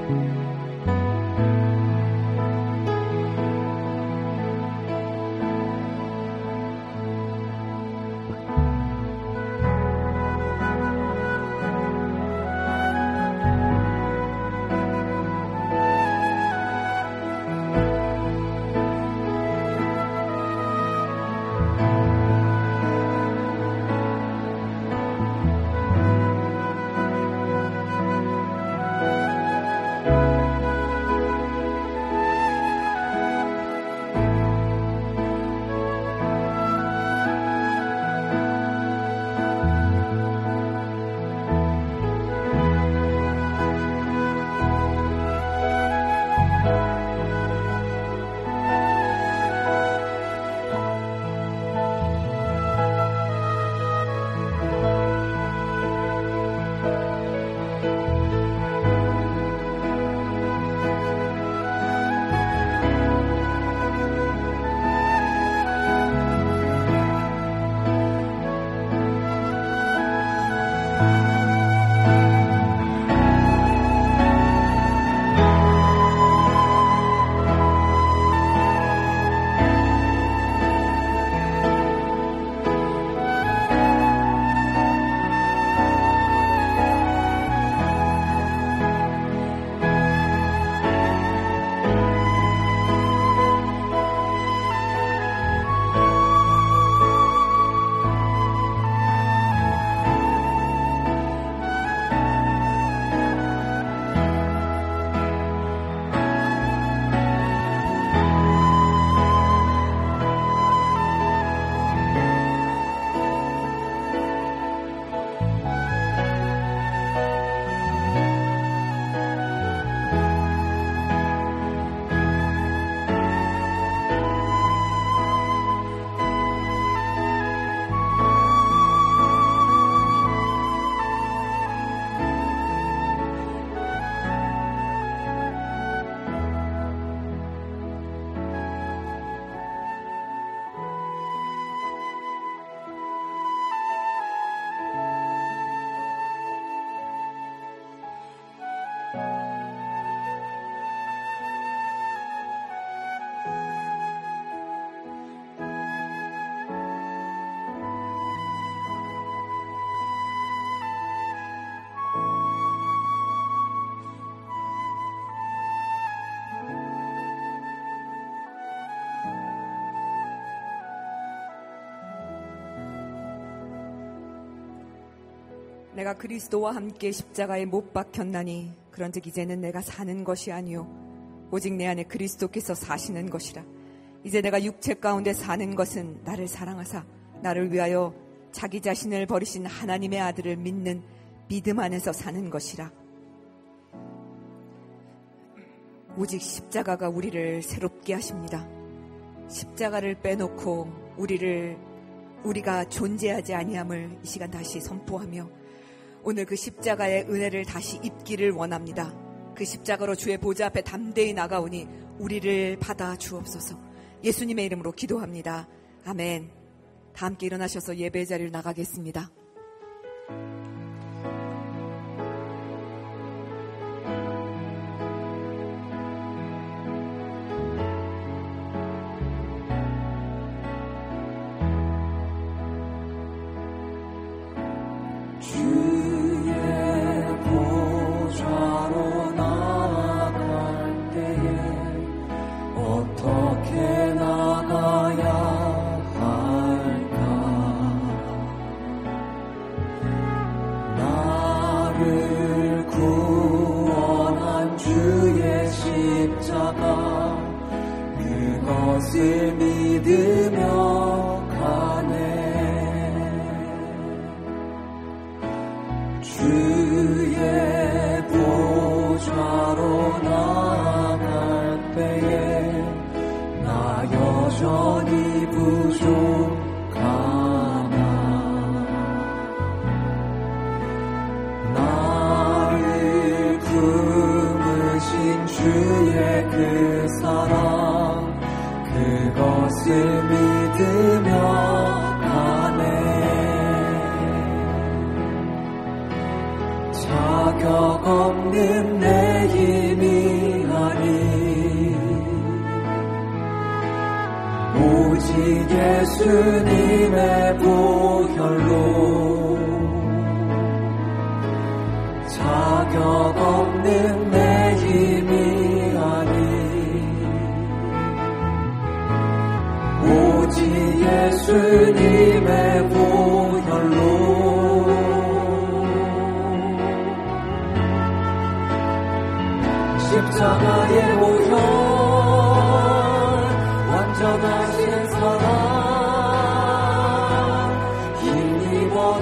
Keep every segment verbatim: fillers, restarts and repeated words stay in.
내가 그리스도와 함께 십자가에 못 박혔나니 그런즉 이제는 내가 사는 것이 아니요 오직 내 안에 그리스도께서 사시는 것이라. 이제 내가 육체 가운데 사는 것은 나를 사랑하사 나를 위하여 자기 자신을 버리신 하나님의 아들을 믿는 믿음 안에서 사는 것이라. 오직 십자가가 우리를 새롭게 하십니다. 십자가를 빼놓고 우리를 우리가 존재하지 아니함을 이 시간 다시 선포하며 오늘 그 십자가의 은혜를 다시 입기를 원합니다. 그 십자가로 주의 보좌 앞에 담대히 나가오니 우리를 받아 주옵소서. 예수님의 이름으로 기도합니다. 아멘. 다 함께 일어나셔서 예배의 자리를 나가겠습니다. 그것을 믿으며 가네. 주의 보좌로 나아갈 때에 나 여전히 부족하나. 나를 품으신 주의 그 사랑 그것을 믿으며 가네. 자격 없는 내 힘이 예수님의 보혈로 자격 없는 내 힘이 아니 오직 예수님의 보혈로 십자가의 보혈 완전하신 사랑 힘입어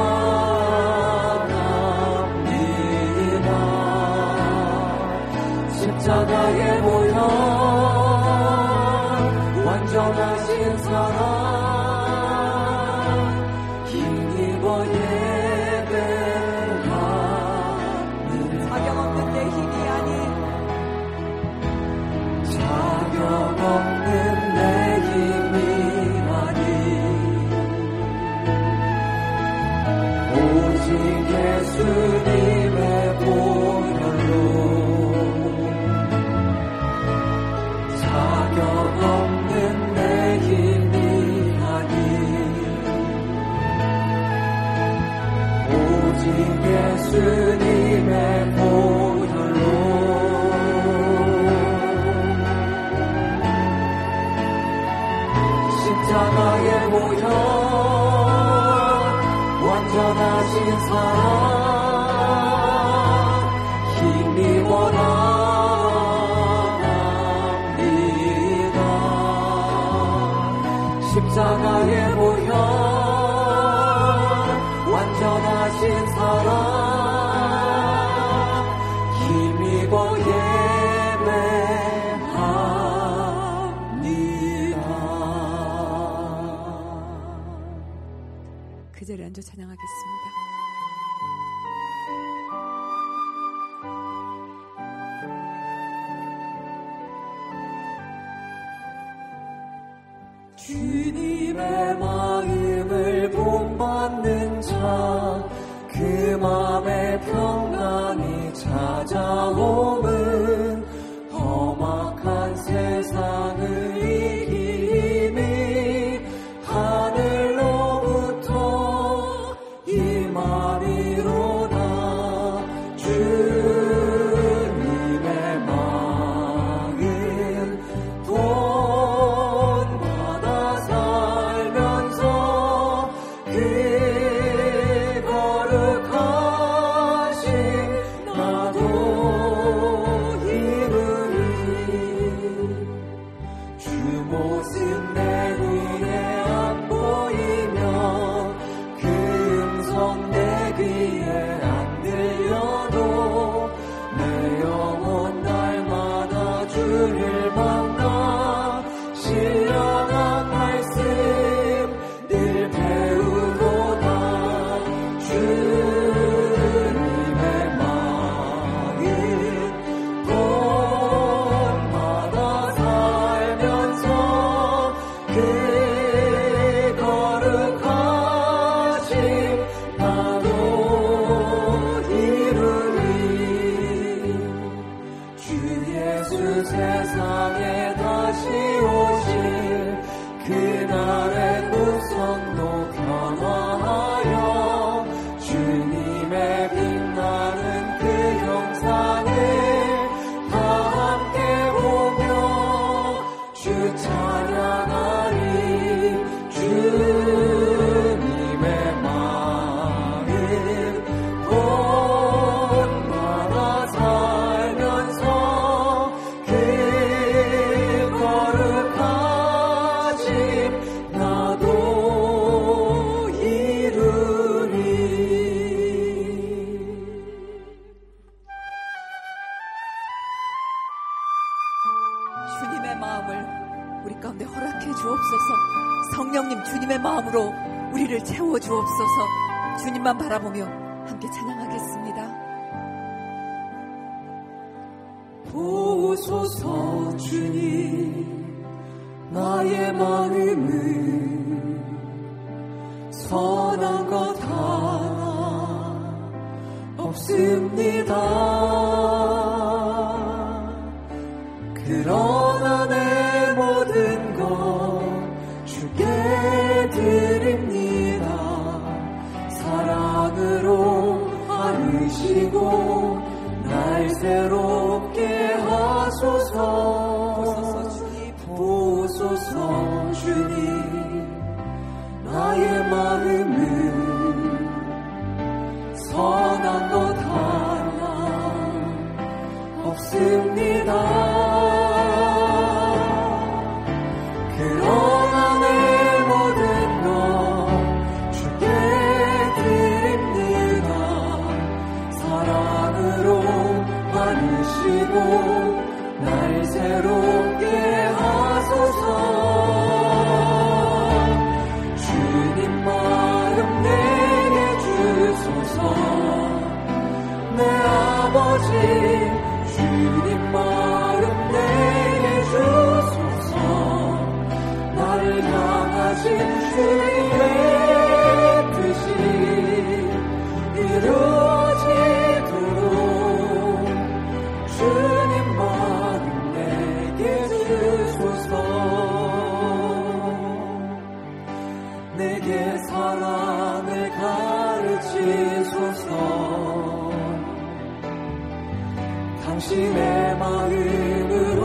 나갑니다. 십자가의 보혈 완전하신 사랑 힘입어 예배하는 자격 없는 내 힘이 아닌 자격 없는 내 힘이 아니 오직 예수님의 보혈로 자격 없는 내 힘이 아니 오직 예수님의 보혈로 십자가의 보혈 완전하신 사랑 힘입어 나갑니다. 십자가의 보혈 완전하신 사랑 힘입어 예배합니다. 그 자리에 앉아 찬양하겠습니다. 주님의 마음을 본받는 자 그 맘에 평강이 찾아오면 험악한 세상을 이기니 하늘로부터 임하리로다. 주님의 마음 본받아 살면서 그 거룩하신 나도 이루리. 주 모습 내 위에 안 보이며 그 음성 내 귀에 안 들려도 내 영혼 날마다 주를 만나 신령한 말씀 늘 배우도다. 주님의 마음 본받아 살면서 그 거룩하신 나도 이루리. 주 예수 세상에 다시 오실 그날의 구성도 변화하여 주님의 빛나는 그 형상을 다 함께 보며 주 찬양하리. 주님의 마음 본받아 살면서 그 거룩하신 나도 이루리. 주님의 마음을 우리 가운데 허락해 주옵소서. 성령님 주님의 마음으로 우리를 채워 주옵소서. 주님만 바라보며 함께 찬양하겠습니다. 보소서 주님 나의 마음을 선한 것 하나 없습니다. 그러나 내 모든 것 새롭게 하소서. 보소서 주님, 나의 마음은 선한 것 하나 없습니다. 그러나 내 모든 것 주께 드립니다. 사랑으로 많으시고 날 새롭게 하소서. 주님 마음 내게 주소서. 내 아버지 주님 마음 내게 주소서. 나를 향하신 주님의 뜻이 이루어지도록 주님 마음 내게 주소서. 내게 사랑을 가르치소서. 당신의 마음으로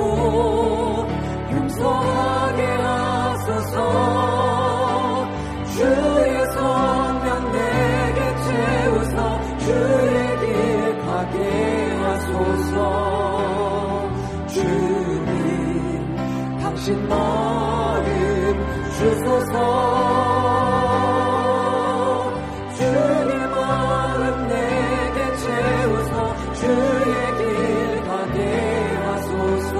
용서하게 하소서. 주의 성령 내게 채우서 주의 길 가게 하소서. 주님 당신 마음 주소서. 주의 마음 내게 채우서 주의 길 가게 하소서.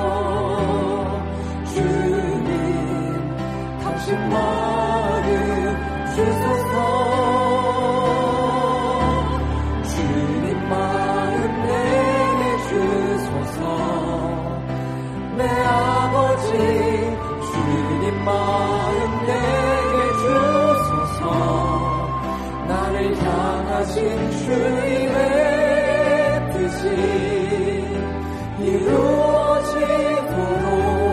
주님 당신 마음 주소서. 주님 마음 내게 주소서. 내 아버지 주님 마음 내게 주소서. 나를 향하신 주님의 뜻이 이루어지도록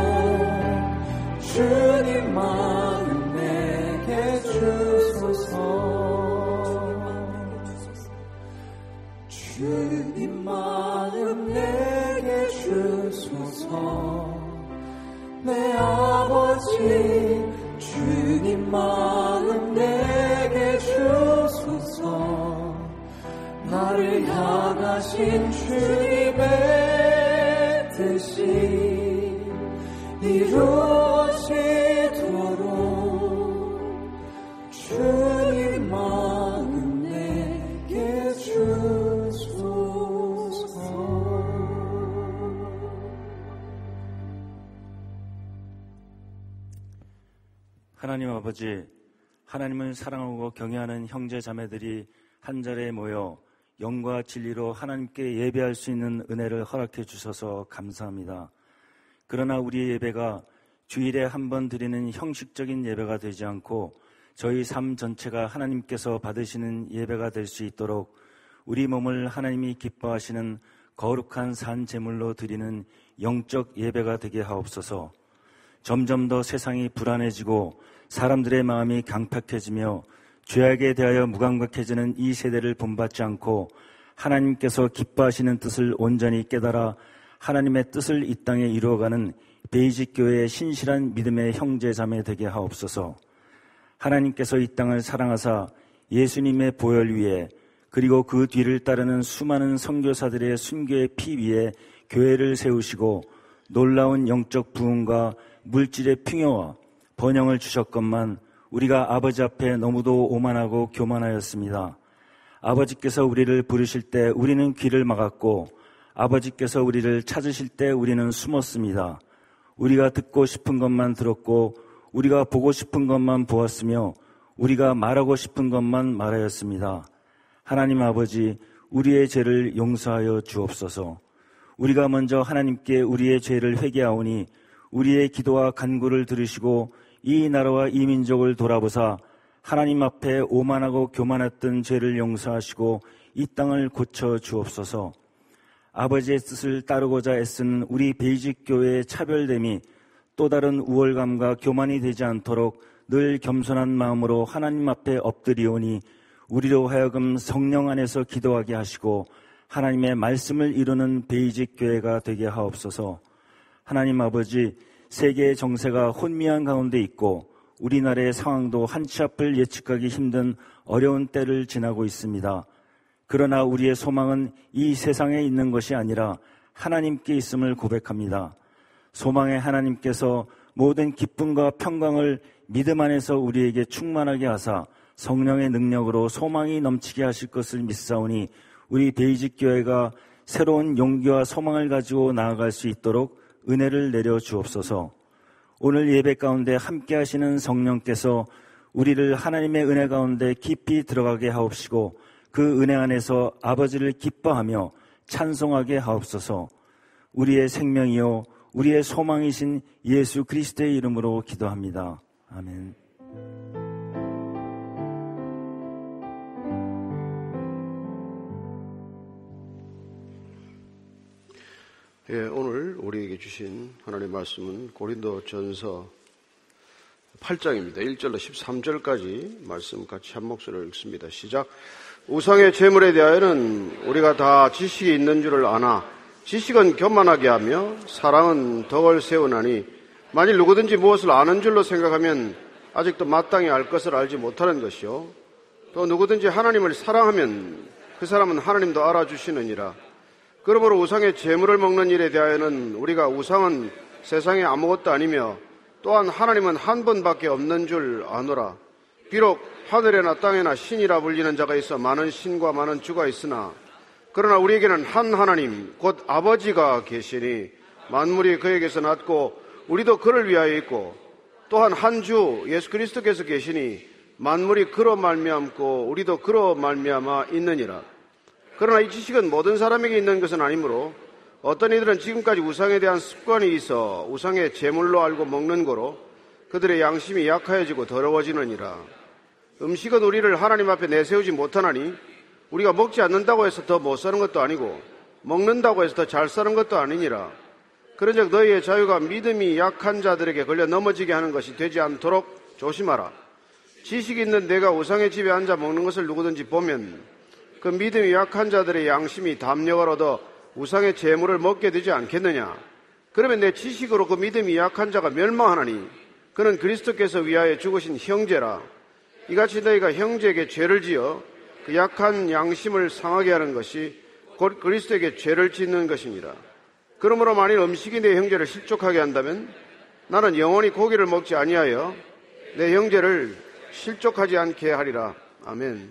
주님 마음 내게 주소서. 주님 마음 내게 주소서. 내 아버지 주님 마음 내게 주소서. 나를 향하신 주님의 뜻이 이루어지도록 주님 마음 내게 주소서. 하나님 아버지, 하나님을 사랑하고 경외하는 형제 자매들이 한자리에 모여 영과 진리로 하나님께 예배할 수 있는 은혜를 허락해 주셔서 감사합니다. 그러나 우리의 예배가 주일에 한 번 드리는 형식적인 예배가 되지 않고 저희 삶 전체가 하나님께서 받으시는 예배가 될 수 있도록 우리 몸을 하나님이 기뻐하시는 거룩한 산 제물로 드리는 영적 예배가 되게 하옵소서. 점점 더 세상이 불안해지고 사람들의 마음이 강팍해지며 죄악에 대하여 무감각해지는 이 세대를 본받지 않고 하나님께서 기뻐하시는 뜻을 온전히 깨달아 하나님의 뜻을 이 땅에 이루어가는 베이직 교회의 신실한 믿음의 형제 자매 되게 하옵소서. 하나님께서 이 땅을 사랑하사 예수님의 보혈 위에 그리고 그 뒤를 따르는 수많은 선교사들의 순교의 피 위에 교회를 세우시고 놀라운 영적 부흥과 물질의 풍요와 번영을 주셨건만 우리가 아버지 앞에 너무도 오만하고 교만하였습니다. 아버지께서 우리를 부르실 때 우리는 귀를 막았고 아버지께서 우리를 찾으실 때 우리는 숨었습니다. 우리가 듣고 싶은 것만 들었고 우리가 보고 싶은 것만 보았으며 우리가 말하고 싶은 것만 말하였습니다. 하나님 아버지, 우리의 죄를 용서하여 주옵소서. 우리가 먼저 하나님께 우리의 죄를 회개하오니 우리의 기도와 간구를 들으시고 이 나라와 이 민족을 돌아보사 하나님 앞에 오만하고 교만했던 죄를 용서하시고 이 땅을 고쳐 주옵소서. 아버지의 뜻을 따르고자 애쓰는 우리 베이직 교회의 차별됨이 또 다른 우월감과 교만이 되지 않도록 늘 겸손한 마음으로 하나님 앞에 엎드리오니 우리로 하여금 성령 안에서 기도하게 하시고 하나님의 말씀을 이루는 베이직 교회가 되게 하옵소서. 하나님 아버지, 세계의 정세가 혼미한 가운데 있고 우리나라의 상황도 한 치 앞을 예측하기 힘든 어려운 때를 지나고 있습니다. 그러나 우리의 소망은 이 세상에 있는 것이 아니라 하나님께 있음을 고백합니다. 소망의 하나님께서 모든 기쁨과 평강을 믿음 안에서 우리에게 충만하게 하사 성령의 능력으로 소망이 넘치게 하실 것을 믿사오니 우리 베이직 교회가 새로운 용기와 소망을 가지고 나아갈 수 있도록 은혜를 내려 주옵소서. 오늘 예배 가운데 함께 하시는 성령께서 우리를 하나님의 은혜 가운데 깊이 들어가게 하옵시고 그 은혜 안에서 아버지를 기뻐하며 찬송하게 하옵소서. 우리의 생명이요 우리의 소망이신 예수 그리스도의 이름으로 기도합니다. 아멘. 예, 오늘 우리에게 주신 하나님의 말씀은 고린도전서 팔 장입니다. 일 절로 십삼 절까지 말씀 같이 한 목소리로 읽습니다. 시작. 우상의 재물에 대하여는 우리가 다 지식이 있는 줄을 아나 지식은 교만하게 하며 사랑은 덕을 세우나니 만일 누구든지 무엇을 아는 줄로 생각하면 아직도 마땅히 알 것을 알지 못하는 것이요 또 누구든지 하나님을 사랑하면 그 사람은 하나님도 알아주시느니라. 그러므로 우상의 재물을 먹는 일에 대하여는 우리가 우상은 세상에 아무것도 아니며 또한 하나님은 한 분밖에 없는 줄 아노라. 비록 하늘에나 땅에나 신이라 불리는 자가 있어 많은 신과 많은 주가 있으나 그러나 우리에게는 한 하나님 곧 아버지가 계시니 만물이 그에게서 났고 우리도 그를 위하여 있고 또한 한 주 예수 그리스도께서 계시니 만물이 그로 말미암고 우리도 그로 말미암아 있느니라. 그러나 이 지식은 모든 사람에게 있는 것은 아니므로 어떤 이들은 지금까지 우상에 대한 습관이 있어 우상의 제물로 알고 먹는 거로 그들의 양심이 약하여지고 더러워지느니라. 음식은 우리를 하나님 앞에 내세우지 못하나니 우리가 먹지 않는다고 해서 더 못 사는 것도 아니고 먹는다고 해서 더 잘 사는 것도 아니니라. 그런즉 너희의 자유가 믿음이 약한 자들에게 걸려 넘어지게 하는 것이 되지 않도록 조심하라. 지식이 있는 내가 우상의 집에 앉아 먹는 것을 누구든지 보면 그 믿음이 약한 자들의 양심이 담력을 얻어 우상의 재물을 먹게 되지 않겠느냐. 그러면 내 지식으로 그 믿음이 약한 자가 멸망하나니 그는 그리스도께서 위하여 죽으신 형제라. 이같이 너희가 형제에게 죄를 지어 그 약한 양심을 상하게 하는 것이 곧 그리스도에게 죄를 짓는 것이니라. 그러므로 만일 음식이 내 형제를 실족하게 한다면 나는 영원히 고기를 먹지 아니하여 내 형제를 실족하지 않게 하리라. 아멘.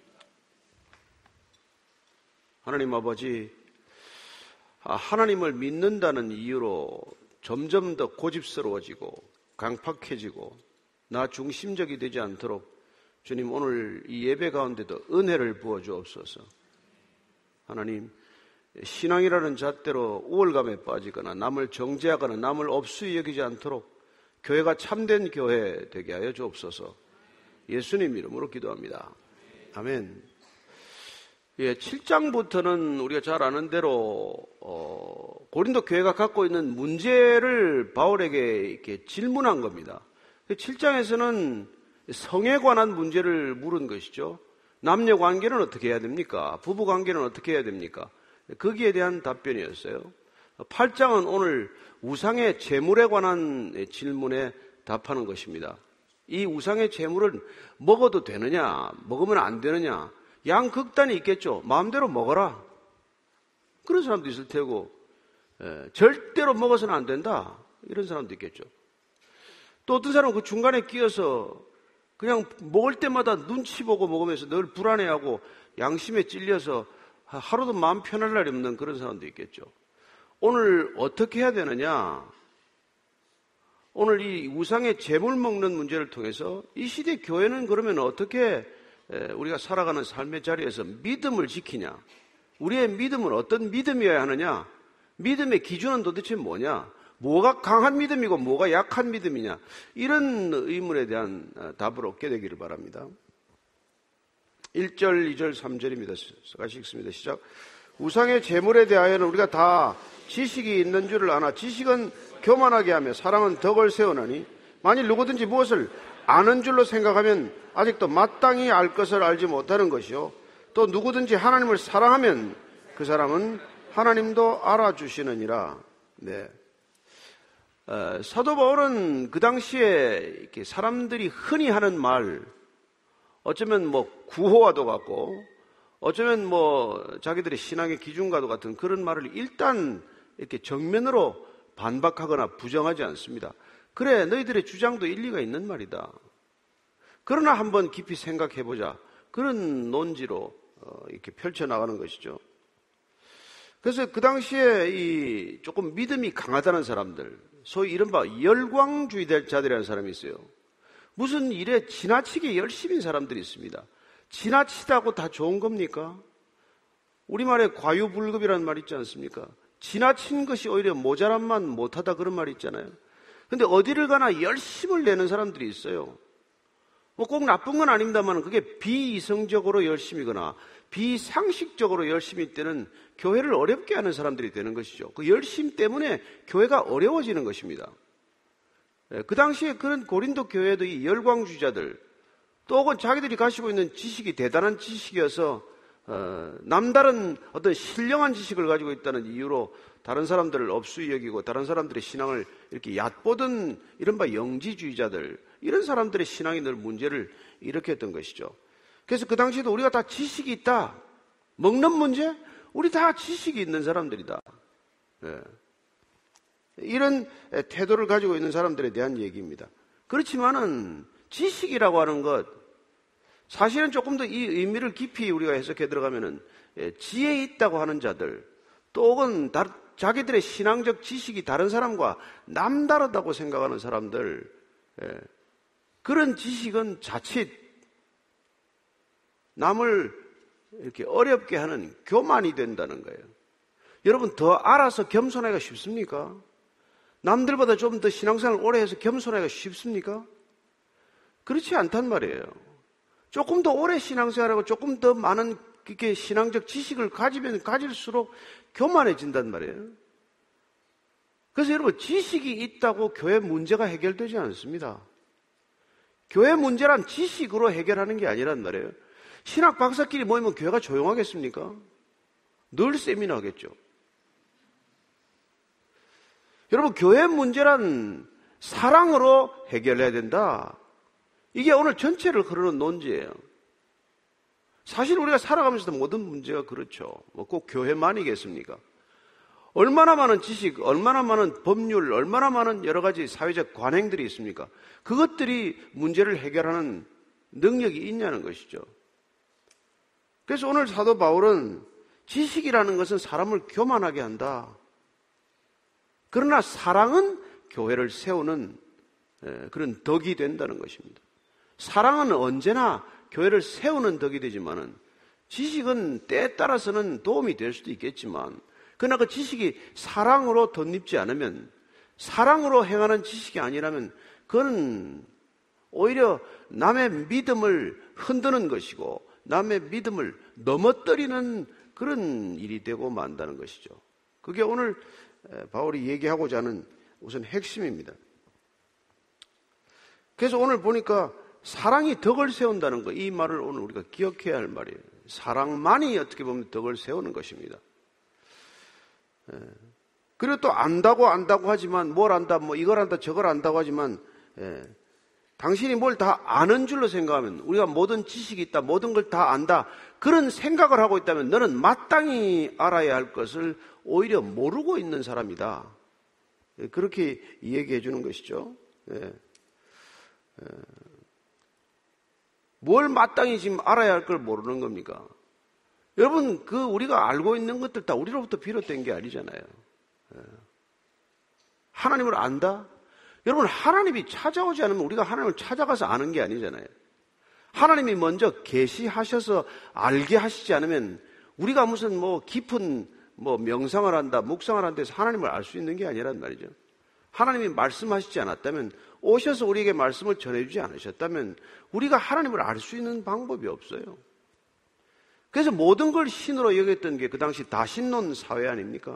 하나님 아버지, 하나님을 믿는다는 이유로 점점 더 고집스러워지고 강팍해지고 나 중심적이 되지 않도록 주님 오늘 이 예배 가운데도 은혜를 부어주옵소서. 하나님, 신앙이라는 잣대로 우월감에 빠지거나 남을 정죄하거나 남을 업수히 여기지 않도록 교회가 참된 교회 되게 하여 주옵소서. 예수님 이름으로 기도합니다. 아멘. 예, 칠 장부터는 우리가 잘 아는 대로 어, 고린도 교회가 갖고 있는 문제를 바울에게 이렇게 질문한 겁니다. 칠 장에서는 성에 관한 문제를 물은 것이죠. 남녀 관계는 어떻게 해야 됩니까? 부부 관계는 어떻게 해야 됩니까? 거기에 대한 답변이었어요. 팔 장은 오늘 우상의 재물에 관한 질문에 답하는 것입니다. 이 우상의 재물은 먹어도 되느냐, 먹으면 안 되느냐, 양극단이 있겠죠. 마음대로 먹어라. 그런 사람도 있을 테고, 에, 절대로 먹어서는 안 된다. 이런 사람도 있겠죠. 또 어떤 사람은 그 중간에 끼어서 그냥 먹을 때마다 눈치 보고 먹으면서 늘 불안해하고 양심에 찔려서 하루도 마음 편할 날이 없는 그런 사람도 있겠죠. 오늘 어떻게 해야 되느냐? 오늘 이 우상의 재물 먹는 문제를 통해서 이 시대 교회는 그러면 어떻게 우리가 살아가는 삶의 자리에서 믿음을 지키냐? 우리의 믿음은 어떤 믿음이어야 하느냐? 믿음의 기준은 도대체 뭐냐? 뭐가 강한 믿음이고 뭐가 약한 믿음이냐? 이런 의문에 대한 답을 얻게 되기를 바랍니다. 일 절, 이 절, 삼 절입니다. 같이 읽습니다. 시작. 우상의 재물에 대하여는 우리가 다 지식이 있는 줄을 아나 지식은 교만하게 하며 사랑은 덕을 세우나니 만일 누구든지 무엇을 아는 줄로 생각하면 아직도 마땅히 알 것을 알지 못하는 것이요 또 누구든지 하나님을 사랑하면 그 사람은 하나님도 알아주시느니라. 네. 어, 사도 바울은 그 당시에 이렇게 사람들이 흔히 하는 말, 어쩌면 뭐 구호와도 같고, 어쩌면 뭐 자기들의 신앙의 기준과도 같은 그런 말을 일단 이렇게 정면으로 반박하거나 부정하지 않습니다. 그래, 너희들의 주장도 일리가 있는 말이다. 그러나 한번 깊이 생각해보자. 그런 논지로 이렇게 펼쳐나가는 것이죠. 그래서 그 당시에 이 조금 믿음이 강하다는 사람들, 소위 이른바 열광주의자들이라는 사람이 있어요. 무슨 일에 지나치게 열심인 사람들이 있습니다. 지나치다고 다 좋은 겁니까? 우리말에 과유불급이라는 말 있지 않습니까? 지나친 것이 오히려 모자란만 못하다 그런 말이 있잖아요. 근데 어디를 가나 열심을 내는 사람들이 있어요. 뭐 꼭 나쁜 건 아닙니다만 그게 비이성적으로 열심이거나 비상식적으로 열심일 때는 교회를 어렵게 하는 사람들이 되는 것이죠. 그 열심 때문에 교회가 어려워지는 것입니다. 그 당시에 그런 고린도 교회도 이 열광주의자들, 또 혹은 자기들이 가지고 있는 지식이 대단한 지식이어서 어, 남다른 어떤 신령한 지식을 가지고 있다는 이유로 다른 사람들을 업수히 여기고 다른 사람들의 신앙을 이렇게 얕보던 이른바 영지주의자들, 이런 사람들의 신앙이 늘 문제를 일으켰던 것이죠. 그래서 그 당시에도 우리가 다 지식이 있다. 먹는 문제? 우리 다 지식이 있는 사람들이다. 네. 이런 태도를 가지고 있는 사람들에 대한 얘기입니다. 그렇지만은 지식이라고 하는 것, 사실은 조금 더 이 의미를 깊이 우리가 해석해 들어가면은 지혜 있다고 하는 자들, 또 혹은 다, 자기들의 신앙적 지식이 다른 사람과 남다르다고 생각하는 사람들, 예, 그런 지식은 자칫 남을 이렇게 어렵게 하는 교만이 된다는 거예요. 여러분, 더 알아서 겸손하기가 쉽습니까? 남들보다 좀 더 신앙생활을 오래 해서 겸손하기가 쉽습니까? 그렇지 않단 말이에요. 조금 더 오래 신앙생활하고 조금 더 많은 이렇게 신앙적 지식을 가지면 가질수록 교만해진단 말이에요. 그래서 여러분, 지식이 있다고 교회 문제가 해결되지 않습니다. 교회 문제란 지식으로 해결하는 게 아니란 말이에요. 신학 박사끼리 모이면 교회가 조용하겠습니까? 늘 세미나 하겠죠. 여러분, 교회 문제란 사랑으로 해결해야 된다. 이게 오늘 전체를 흐르는 논지예요. 사실 우리가 살아가면서도 모든 문제가 그렇죠. 뭐 꼭 교회만이겠습니까? 얼마나 많은 지식, 얼마나 많은 법률, 얼마나 많은 여러 가지 사회적 관행들이 있습니까? 그것들이 문제를 해결하는 능력이 있냐는 것이죠. 그래서 오늘 사도 바울은 지식이라는 것은 사람을 교만하게 한다. 그러나 사랑은 교회를 세우는 그런 덕이 된다는 것입니다. 사랑은 언제나 교회를 세우는 덕이 되지만은 지식은 때에 따라서는 도움이 될 수도 있겠지만, 그러나 그 지식이 사랑으로 덧입지 않으면, 사랑으로 행하는 지식이 아니라면 그건 오히려 남의 믿음을 흔드는 것이고 남의 믿음을 넘어뜨리는 그런 일이 되고 만다는 것이죠. 그게 오늘 바울이 얘기하고자 하는 우선 핵심입니다. 그래서 오늘 보니까 사랑이 덕을 세운다는 거, 이 말을 오늘 우리가 기억해야 할 말이에요. 사랑만이 어떻게 보면 덕을 세우는 것입니다. 그리고 또 안다고 안다고 하지만, 뭘 안다, 뭐 이걸 안다, 저걸 안다고 하지만, 예, 당신이 뭘 다 아는 줄로 생각하면, 우리가 모든 지식이 있다, 모든 걸 다 안다, 그런 생각을 하고 있다면 너는 마땅히 알아야 할 것을 오히려 모르고 있는 사람이다. 예, 그렇게 얘기해 주는 것이죠. 예. 예. 뭘 마땅히 지금 알아야 할 걸 모르는 겁니까? 여러분, 그 우리가 알고 있는 것들 다 우리로부터 비롯된 게 아니잖아요. 하나님을 안다? 여러분, 하나님이 찾아오지 않으면 우리가 하나님을 찾아가서 아는 게 아니잖아요. 하나님이 먼저 계시하셔서 알게 하시지 않으면 우리가 무슨 뭐 깊은 뭐 명상을 한다, 묵상을 한다 해서 하나님을 알 수 있는 게 아니란 말이죠. 하나님이 말씀하시지 않았다면, 오셔서 우리에게 말씀을 전해주지 않으셨다면 우리가 하나님을 알 수 있는 방법이 없어요. 그래서 모든 걸 신으로 여겼던 게 그 당시 다신론 사회 아닙니까?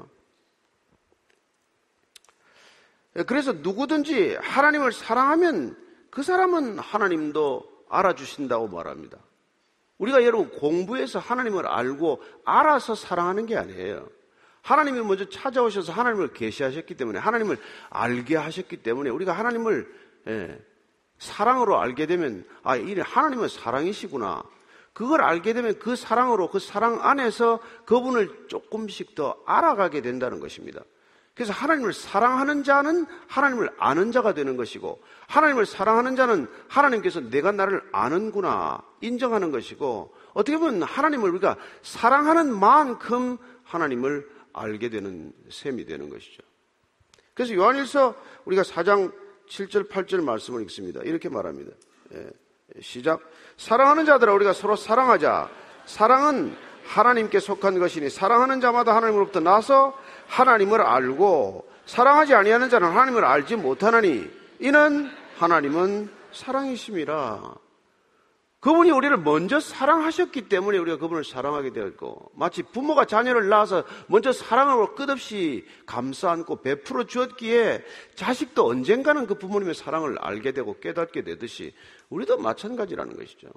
그래서 누구든지 하나님을 사랑하면 그 사람은 하나님도 알아주신다고 말합니다. 우리가 여러분 공부해서 하나님을 알고 알아서 사랑하는 게 아니에요. 하나님이 먼저 찾아오셔서 하나님을 계시하셨기 때문에, 하나님을 알게 하셨기 때문에 우리가 하나님을 예, 사랑으로 알게 되면 아, 이 하나님은 사랑이시구나. 그걸 알게 되면 그 사랑으로, 그 사랑 안에서 그분을 조금씩 더 알아가게 된다는 것입니다. 그래서 하나님을 사랑하는 자는 하나님을 아는 자가 되는 것이고, 하나님을 사랑하는 자는 하나님께서 내가 나를 아는구나 인정하는 것이고, 어떻게 보면 하나님을 우리가 사랑하는 만큼 하나님을 알게 되는 셈이 되는 것이죠. 그래서 요한일서 우리가 사 장 칠 절 팔 절 말씀을 읽습니다. 이렇게 말합니다. 예, 시작. 사랑하는 자들아 우리가 서로 사랑하자. 사랑은 하나님께 속한 것이니 사랑하는 자마다 하나님으로부터 나서 하나님을 알고, 사랑하지 아니하는 자는 하나님을 알지 못하나니 이는 하나님은 사랑이심이라. 그분이 우리를 먼저 사랑하셨기 때문에 우리가 그분을 사랑하게 되었고, 마치 부모가 자녀를 낳아서 먼저 사랑으로 끝없이 감싸 안고 베풀어 주었기에 자식도 언젠가는 그 부모님의 사랑을 알게 되고 깨닫게 되듯이 우리도 마찬가지라는 것이죠.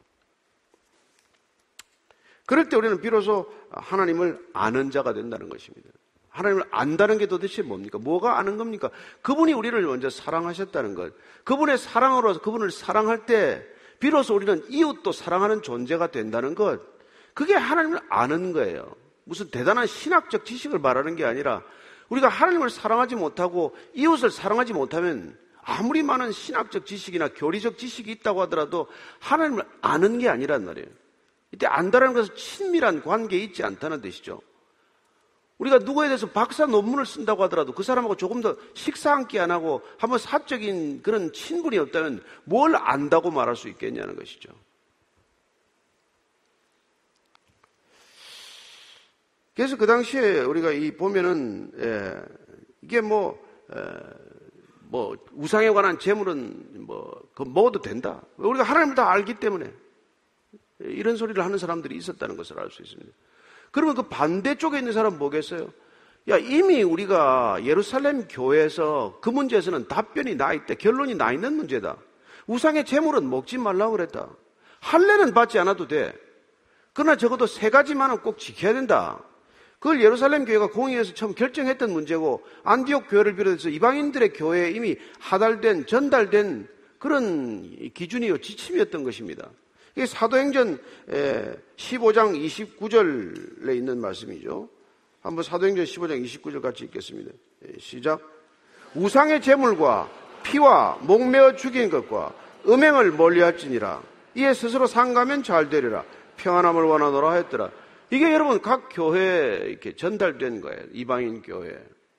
그럴 때 우리는 비로소 하나님을 아는 자가 된다는 것입니다. 하나님을 안다는 게 도대체 뭡니까? 뭐가 아는 겁니까? 그분이 우리를 먼저 사랑하셨다는 것. 그분의 사랑으로 그분을 사랑할 때 비로소 우리는 이웃도 사랑하는 존재가 된다는 것. 그게 하나님을 아는 거예요. 무슨 대단한 신학적 지식을 말하는 게 아니라, 우리가 하나님을 사랑하지 못하고 이웃을 사랑하지 못하면 아무리 많은 신학적 지식이나 교리적 지식이 있다고 하더라도 하나님을 아는 게 아니란 말이에요. 이때 안다라는 것은 친밀한 관계에 있지 않다는 뜻이죠. 우리가 누구에 대해서 박사 논문을 쓴다고 하더라도 그 사람하고 조금 더 식사 한 끼 안 하고 한번 사적인 그런 친분이 없다면 뭘 안다고 말할 수 있겠냐는 것이죠. 그래서 그 당시에 우리가 이 보면은 예, 이게 뭐, 에, 뭐 우상에 관한 재물은 뭐 그 먹어도 된다. 우리가 하나님을 다 알기 때문에 이런 소리를 하는 사람들이 있었다는 것을 알 수 있습니다. 그러면 그 반대쪽에 있는 사람은 뭐겠어요? 야, 이미 우리가 예루살렘 교회에서 그 문제에서는 답변이 나 있다. 결론이 나 있는 문제다. 우상의 제물은 먹지 말라고 그랬다. 할례는 받지 않아도 돼. 그러나 적어도 세 가지만은 꼭 지켜야 된다. 그걸 예루살렘 교회가 공의에서 처음 결정했던 문제고, 안디옥 교회를 비롯해서 이방인들의 교회에 이미 하달된, 전달된 그런 기준이요, 지침이었던 것입니다. 이게 사도행전 십오 장 이십구 절에 있는 말씀이죠. 한번 사도행전 십오 장 이십구 절 같이 읽겠습니다. 시작. 우상의 제물과 피와 목매어 죽인 것과 음행을 멀리할지니라. 이에 스스로 상가면 잘 되리라. 평안함을 원하노라 했더라. 이게 여러분 각 교회에 이렇게 전달된 거예요. 이방인 교회.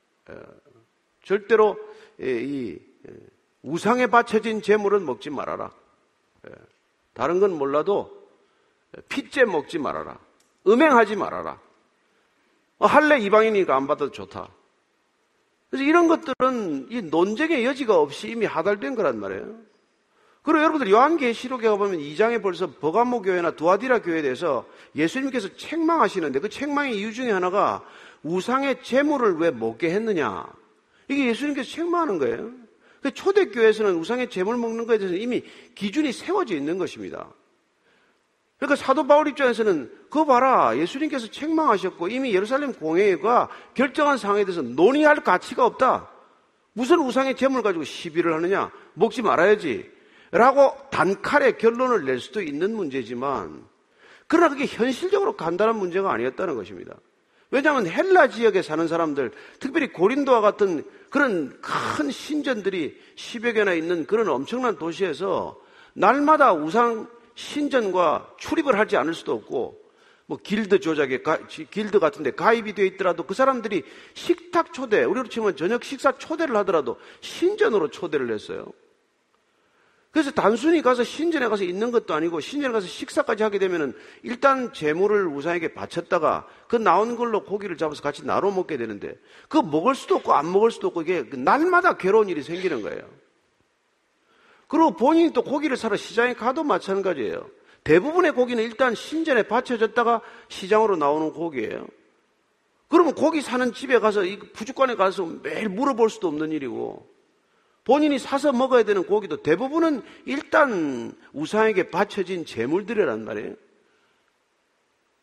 절대로 이 우상에 바쳐진 제물은 먹지 말아라. 다른 건 몰라도 핏째 먹지 말아라. 음행하지 말아라. 할례 이방인이니까 안 받아도 좋다. 그래서 이런 것들은 이 논쟁의 여지가 없이 이미 하달된 거란 말이에요. 그리고 여러분들 요한계시록에 가보면 이 장에 벌써 버가모 교회나 두아디라 교회에 대해서 예수님께서 책망하시는데, 그 책망의 이유 중에 하나가 우상의 제물을 왜 먹게 했느냐. 이게 예수님께서 책망하는 거예요. 초대교회에서는 우상의 제물 먹는 것에 대해서 이미 기준이 세워져 있는 것입니다. 그러니까 사도 바울 입장에서는 그거 봐라, 예수님께서 책망하셨고 이미 예루살렘 공회가 결정한 상황에 대해서 논의할 가치가 없다. 무슨 우상의 제물 가지고 시비를 하느냐, 먹지 말아야지 라고 단칼에 결론을 낼 수도 있는 문제지만, 그러나 그게 현실적으로 간단한 문제가 아니었다는 것입니다. 왜냐하면 헬라 지역에 사는 사람들, 특별히 고린도와 같은 그런 큰 신전들이 십여 개나 있는 그런 엄청난 도시에서 날마다 우상 신전과 출입을 하지 않을 수도 없고, 뭐 길드 조작에 가, 길드 같은 데 가입이 되어 있더라도 그 사람들이 식탁 초대, 우리로 치면 저녁 식사 초대를 하더라도 신전으로 초대를 했어요. 그래서 단순히 가서 신전에 가서 있는 것도 아니고 신전에 가서 식사까지 하게 되면은 일단 재물을 우상에게 바쳤다가 그 나온 걸로 고기를 잡아서 같이 나눠 먹게 되는데, 그거 먹을 수도 없고 안 먹을 수도 없고 이게 날마다 괴로운 일이 생기는 거예요. 그리고 본인이 또 고기를 사러 시장에 가도 마찬가지예요. 대부분의 고기는 일단 신전에 바쳐졌다가 시장으로 나오는 고기예요. 그러면 고기 사는 집에 가서 이 부주관에 가서 매일 물어볼 수도 없는 일이고, 본인이 사서 먹어야 되는 고기도 대부분은 일단 우상에게 바쳐진 제물들이란 말이에요.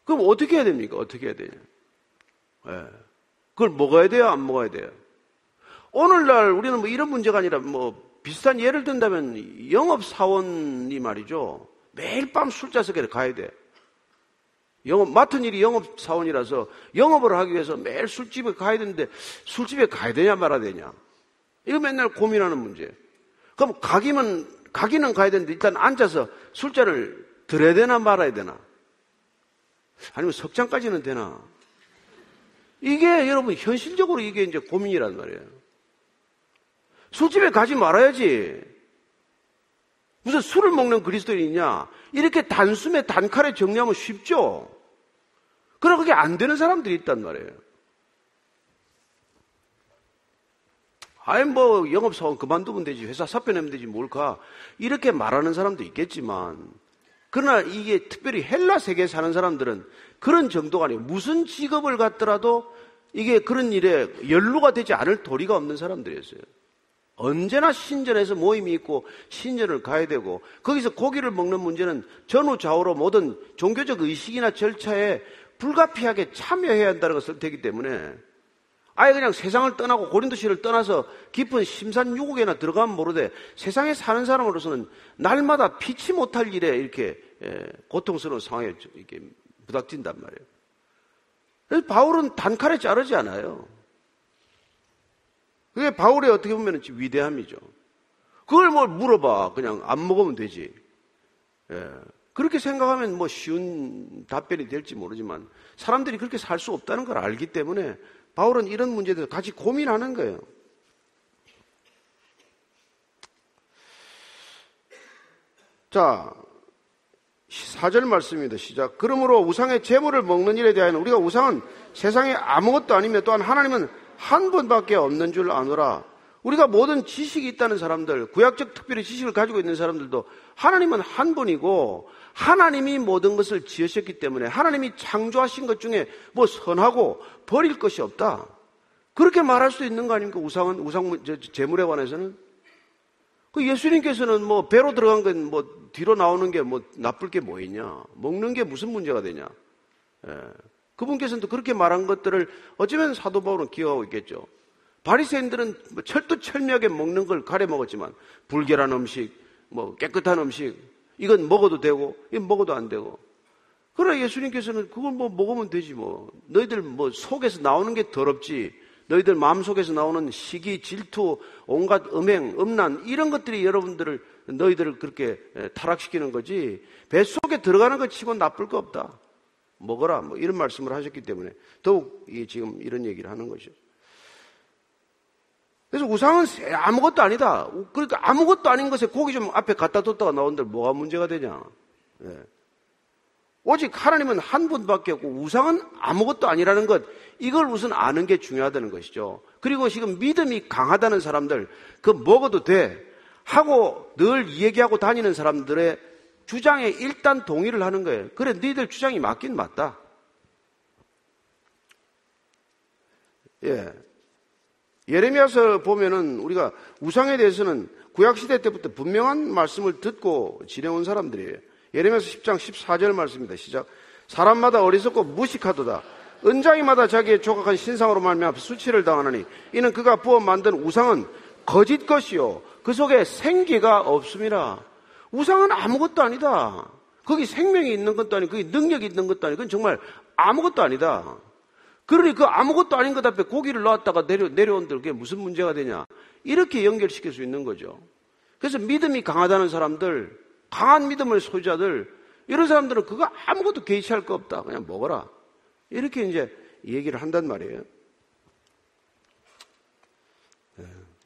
그럼 어떻게 해야 됩니까? 어떻게 해야 되냐? 예. 그걸 먹어야 돼요? 안 먹어야 돼요? 오늘날 우리는 뭐 이런 문제가 아니라 뭐 비슷한 예를 든다면 영업사원이 말이죠. 매일 밤 술자석에 가야 돼. 영업, 맡은 일이 영업사원이라서 영업을 하기 위해서 매일 술집에 가야 되는데 술집에 가야 되냐 말아야 되냐. 이거 맨날 고민하는 문제. 그럼 가기면, 가기는 가야 되는데 일단 앉아서 술잔을 들어야 되나 말아야 되나? 아니면 석 잔까지는 되나? 이게 여러분 현실적으로 이게 이제 고민이란 말이에요. 술집에 가지 말아야지. 무슨 술을 먹는 그리스도인이냐? 이렇게 단숨에 단칼에 정리하면 쉽죠? 그러나 그게 안 되는 사람들이 있단 말이에요. 아이, 뭐, 영업사원 그만두면 되지. 회사 사표 내면 되지. 뭘까? 이렇게 말하는 사람도 있겠지만, 그러나 이게 특별히 헬라 세계에 사는 사람들은 그런 정도가 아니에요. 무슨 직업을 갖더라도 이게 그런 일에 연루가 되지 않을 도리가 없는 사람들이었어요. 언제나 신전에서 모임이 있고 신전을 가야 되고 거기서 고기를 먹는 문제는 전후 좌우로 모든 종교적 의식이나 절차에 불가피하게 참여해야 한다는 것을 되기 때문에 아예 그냥 세상을 떠나고 고린도시를 떠나서 깊은 심산유곡에나 들어가면 모르되 세상에 사는 사람으로서는 날마다 피치 못할 일에 이렇게 고통스러운 상황에 이렇게 부닥친단 말이에요. 그래서 바울은 단칼에 자르지 않아요. 그게 바울의 어떻게 보면 위대함이죠. 그걸 뭘 물어봐. 그냥 안 먹으면 되지. 예. 그렇게 생각하면 뭐 쉬운 답변이 될지 모르지만 사람들이 그렇게 살 수 없다는 걸 알기 때문에 바울은 이런 문제에 대해서 같이 고민하는 거예요. 자, 사 절 말씀입니다. 시작. 그러므로 우상의 제물을 먹는 일에 대하여는 우리가 우상은 세상에 아무것도 아니며 또한 하나님은 한 분밖에 없는 줄 아노라. 우리가 모든 지식이 있다는 사람들, 구약적 특별히 지식을 가지고 있는 사람들도 하나님은 한 분이고 하나님이 모든 것을 지으셨기 때문에 하나님이 창조하신 것 중에 뭐 선하고 버릴 것이 없다. 그렇게 말할 수 있는 거 아닙니까? 우상은, 우상 제물에 관해서는. 그 예수님께서는 뭐 배로 들어간 건 뭐 뒤로 나오는 게 뭐 나쁠 게 뭐 있냐? 먹는 게 무슨 문제가 되냐? 예. 그분께서는 또 그렇게 말한 것들을 어쩌면 사도 바울은 기억하고 있겠죠. 바리새인들은 철두철미하게 먹는 걸 가려 먹었지만 불결한 음식, 뭐 깨끗한 음식 이건 먹어도 되고 이건 먹어도 안 되고. 그러나 예수님께서는 그걸 뭐 먹으면 되지 뭐. 너희들 뭐 속에서 나오는 게 더럽지. 너희들 마음속에서 나오는 시기, 질투, 온갖 음행, 음란 이런 것들이 여러분들을 너희들을 그렇게 타락시키는 거지. 뱃속에 들어가는 것 치고 나쁠 거 없다. 먹어라. 뭐 이런 말씀을 하셨기 때문에 더욱 지금 이런 얘기를 하는 것이죠. 그래서 우상은 아무것도 아니다. 그러니까 아무것도 아닌 것에 고기 좀 앞에 갖다 뒀다가 나온들 뭐가 문제가 되냐. 예. 오직 하나님은 한 분밖에 없고 우상은 아무것도 아니라는 것, 이걸 우선 아는 게 중요하다는 것이죠. 그리고 지금 믿음이 강하다는 사람들, 그거 먹어도 돼 하고 늘 얘기하고 다니는 사람들의 주장에 일단 동의를 하는 거예요. 그래, 너희들 주장이 맞긴 맞다. 예. 예레미야서 보면은 우리가 우상에 대해서는 구약시대 때부터 분명한 말씀을 듣고 지내온 사람들이에요. 예레미야서 십 장 십사 절 말씀입니다. 시작. 사람마다 어리석고 무식하도다. 은장이마다 자기의 조각한 신상으로 말미암아 수치를 당하느니 이는 그가 부어 만든 우상은 거짓 것이요 그 속에 생기가 없음이라. 우상은 아무것도 아니다. 거기 생명이 있는 것도 아니고 거기 능력이 있는 것도 아니고 그건 정말 아무것도 아니다. 그러니 그 아무것도 아닌 것 앞에 고기를 놨다가 내려, 내려온들 그게 무슨 문제가 되냐. 이렇게 연결시킬 수 있는 거죠. 그래서 믿음이 강하다는 사람들, 강한 믿음의 소유자들, 이런 사람들은 그거 아무것도 개의치할 거 없다. 그냥 먹어라. 이렇게 이제 얘기를 한단 말이에요. 네.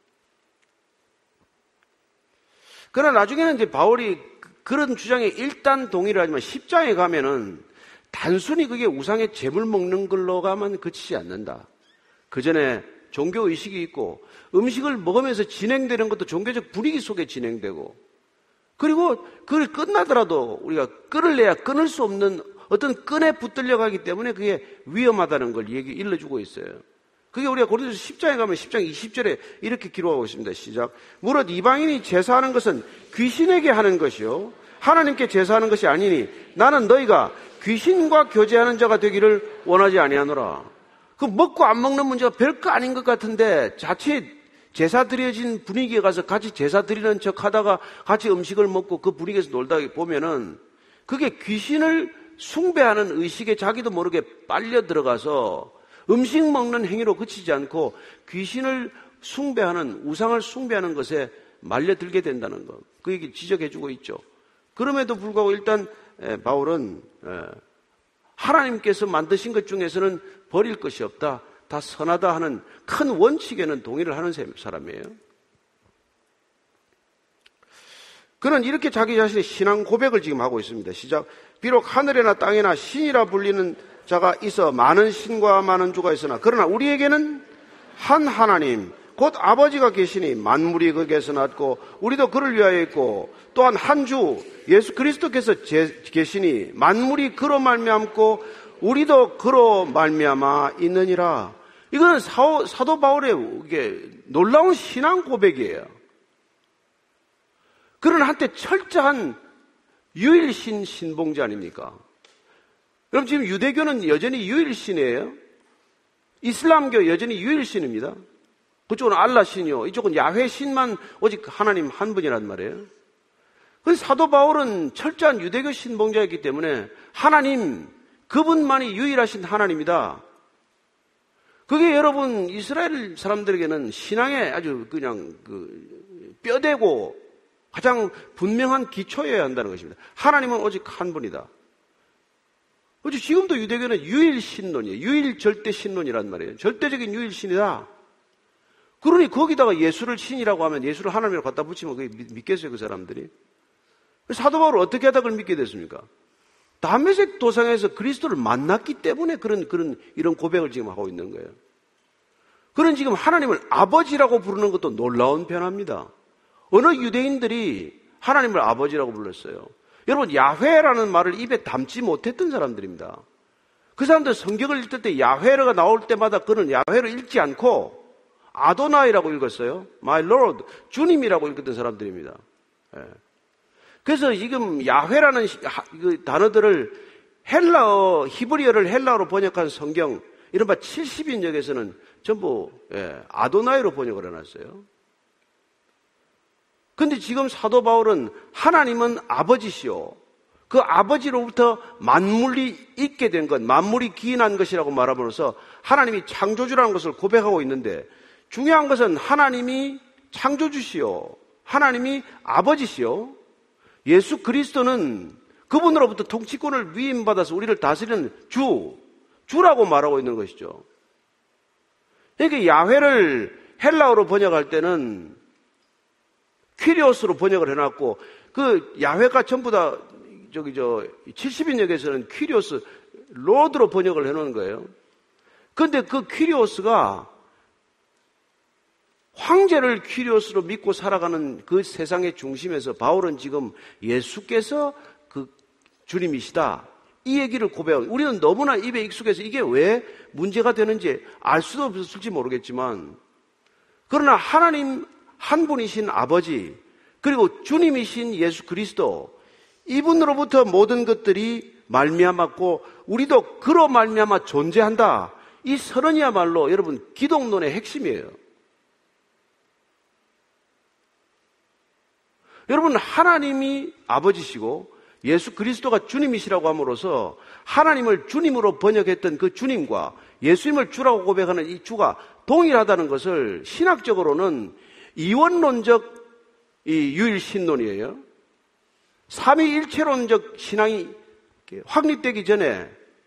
그러나 나중에는 이제 바울이 그런 주장에 일단 동의를 하지만 십 장에 가면은 단순히 그게 우상의 제물 먹는 걸로가만 그치지 않는다. 그 전에 종교의식이 있고 음식을 먹으면서 진행되는 것도 종교적 분위기 속에 진행되고 그리고 그걸 끝나더라도 우리가 끊을래야 끊을 수 없는 어떤 끈에 붙들려 가기 때문에 그게 위험하다는 걸 얘기, 일러주고 있어요. 그게 우리가 고린도서 십 장에 가면 십 장 이십 절에 이렇게 기록하고 있습니다. 시작. 무릇 이방인이 제사하는 것은 귀신에게 하는 것이요 하나님께 제사하는 것이 아니니 나는 너희가 귀신과 교제하는 자가 되기를 원하지 아니하노라. 그 먹고 안 먹는 문제가 별거 아닌 것 같은데 자칫 제사 드려진 분위기에 가서 같이 제사 드리는 척 하다가 같이 음식을 먹고 그 분위기에서 놀다 보면은 그게 귀신을 숭배하는 의식에 자기도 모르게 빨려 들어가서 음식 먹는 행위로 그치지 않고 귀신을 숭배하는, 우상을 숭배하는 것에 말려들게 된다는 것. 그 얘기 지적해주고 있죠. 그럼에도 불구하고 일단 바울은 하나님께서 만드신 것 중에서는 버릴 것이 없다, 다 선하다 하는 큰 원칙에는 동의를 하는 사람이에요. 그는 이렇게 자기 자신의 신앙 고백을 지금 하고 있습니다. 시작. 비록 하늘에나 땅에나 신이라 불리는 자가 있어 많은 신과 많은 주가 있으나 그러나 우리에게는 한 하나님 곧 아버지가 계시니 만물이 거기에서 났고 우리도 그를 위하여 있고 또한 한 주 예수 그리스도께서 제, 계시니 만물이 그로 말미암고 우리도 그로 말미암아 있느니라. 이거는 사도, 사도 바울의 이게 놀라운 신앙 고백이에요. 그는 한때 철저한 유일신 신봉자 아닙니까? 그럼 지금 유대교는 여전히 유일신이에요. 이슬람교 여전히 유일신입니다. 그쪽은 알라신이요, 이쪽은 야훼신만 오직 하나님 한 분이란 말이에요. 그래서 사도 바울은 철저한 유대교 신봉자였기 때문에 하나님, 그분만이 유일하신 하나님이다. 그게 여러분 이스라엘 사람들에게는 신앙의 아주 그냥 그 뼈대고 가장 분명한 기초여야 한다는 것입니다. 하나님은 오직 한 분이다. 그렇죠. 지금도 유대교는 유일신론이에요. 유일절대신론이란 말이에요. 절대적인 유일신이다. 그러니 거기다가 예수를 신이라고 하면 예수를 하나님으로 갖다 붙이면 그게 믿겠어요, 그 사람들이? 사도 바울은 어떻게 하다 그걸 믿게 됐습니까? 다메섹 도상에서 그리스도를 만났기 때문에 그런, 그런, 이런 고백을 지금 하고 있는 거예요. 그는 지금 하나님을 아버지라고 부르는 것도 놀라운 변화입니다. 어느 유대인들이 하나님을 아버지라고 불렀어요. 여러분, 야훼라는 말을 입에 담지 못했던 사람들입니다. 그 사람들 성경을 읽을 때 야훼가 나올 때마다 그는 야훼를 읽지 않고 아도나이라고 읽었어요. My Lord, 주님이라고 읽었던 사람들입니다. 예. 그래서 지금 야훼라는 그 단어들을 헬라어, 히브리어를 헬라어로 번역한 성경, 이른바 칠십 인역에서는 전부 예, 아도나이로 번역을 해놨어요. 그런데 지금 사도 바울은 하나님은 아버지시오, 그 아버지로부터 만물이 있게 된 것, 만물이 기인한 것이라고 말함으로써 하나님이 창조주라는 것을 고백하고 있는데, 중요한 것은 하나님이 창조주시오, 하나님이 아버지시오, 예수 그리스도는 그분으로부터 통치권을 위임받아서 우리를 다스리는 주, 주라고 말하고 있는 것이죠. 그러니까 야훼를 헬라어로 번역할 때는 퀴리오스로 번역을 해놨고, 그 야훼가 전부 다 저기 저 칠십 인역에서는 퀴리오스 로드로 번역을 해놓은 거예요. 그런데 그 퀴리오스가 황제를 퀴리오스로 믿고 살아가는 그 세상의 중심에서 바울은 지금 예수께서 그 주님이시다, 이 얘기를 고백하고, 우리는 너무나 입에 익숙해서 이게 왜 문제가 되는지 알 수도 없을지 모르겠지만, 그러나 하나님 한 분이신 아버지, 그리고 주님이신 예수 그리스도, 이분으로부터 모든 것들이 말미암았고 우리도 그로 말미암아 존재한다, 이 선언이야말로 여러분 기독론의 핵심이에요. 여러분, 하나님이 아버지시고 예수 그리스도가 주님이시라고 함으로써 하나님을 주님으로 번역했던 그 주님과 예수님을 주라고 고백하는 이 주가 동일하다는 것을 신학적으로는 이원론적 이 유일신론이에요. 삼위일체론적 신앙이 확립되기 전에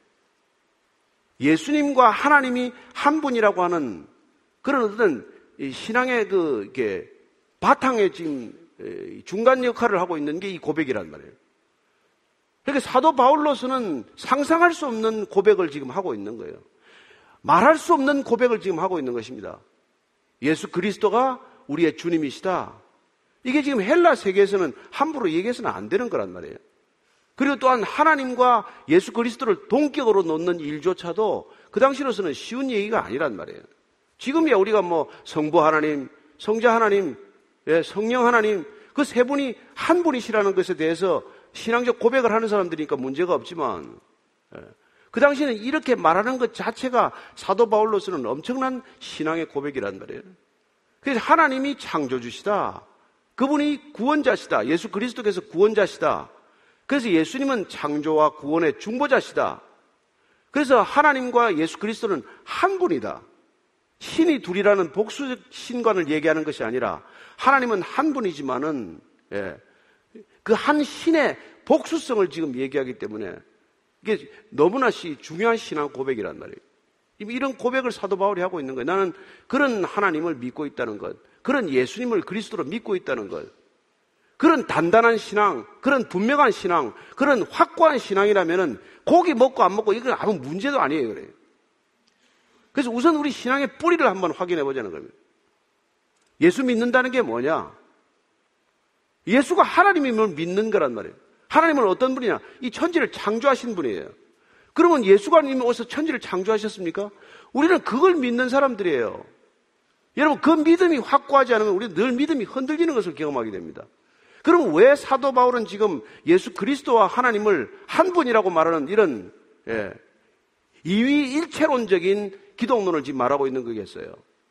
예수님과 하나님이 한 분이라고 하는 그런 어떤 신앙의 그 이게 바탕에 지금 중간 역할을 하고 있는 게 이 고백이란 말이에요. 그러니까 사도 바울로서는 상상할 수 없는 고백을 지금 하고 있는 거예요. 말할 수 없는 고백을 지금 하고 있는 것입니다. 예수 그리스도가 우리의 주님이시다. 이게 지금 헬라 세계에서는 함부로 얘기해서는 안 되는 거란 말이에요. 그리고 또한 하나님과 예수 그리스도를 동격으로 놓는 일조차도 그 당시로서는 쉬운 얘기가 아니란 말이에요. 지금이야 우리가 뭐 성부 하나님, 성자 하나님, 예, 성령 하나님, 그 세 분이 한 분이시라는 것에 대해서 신앙적 고백을 하는 사람들이니까 문제가 없지만, 그 당시에는 이렇게 말하는 것 자체가 사도 바울로서는 엄청난 신앙의 고백이란 말이에요. 그래서 하나님이 창조주시다. 그분이 구원자시다. 예수 그리스도께서 구원자시다. 그래서 예수님은 창조와 구원의 중보자시다. 그래서 하나님과 예수 그리스도는 한 분이다. 신이 둘이라는 복수적 신관을 얘기하는 것이 아니라 하나님은 한 분이지만은 예, 그 한 신의 복수성을 지금 얘기하기 때문에 이게 너무나 시, 중요한 신앙 고백이란 말이에요. 이런 고백을 사도 바울이 하고 있는 거예요. 나는 그런 하나님을 믿고 있다는 것, 그런 예수님을 그리스도로 믿고 있다는 것, 그런 단단한 신앙, 그런 분명한 신앙, 그런 확고한 신앙이라면은 고기 먹고 안 먹고 이건 아무 문제도 아니에요. 그래요. 그래서 우선 우리 신앙의 뿌리를 한번 확인해 보자는 겁니다. 예수 믿는다는 게 뭐냐? 예수가 하나님임을 믿는 거란 말이에요. 하나님은 어떤 분이냐? 이 천지를 창조하신 분이에요. 그러면 예수가 이미 어디서 천지를 창조하셨습니까? 우리는 그걸 믿는 사람들이에요. 여러분, 그 믿음이 확고하지 않으면 우리는 늘 믿음이 흔들리는 것을 경험하게 됩니다. 그럼 왜 사도 바울은 지금 예수 그리스도와 하나님을 한 분이라고 말하는 이런 예, 이위일체론적인 기독론을 지금 말하고 있는 거겠어요?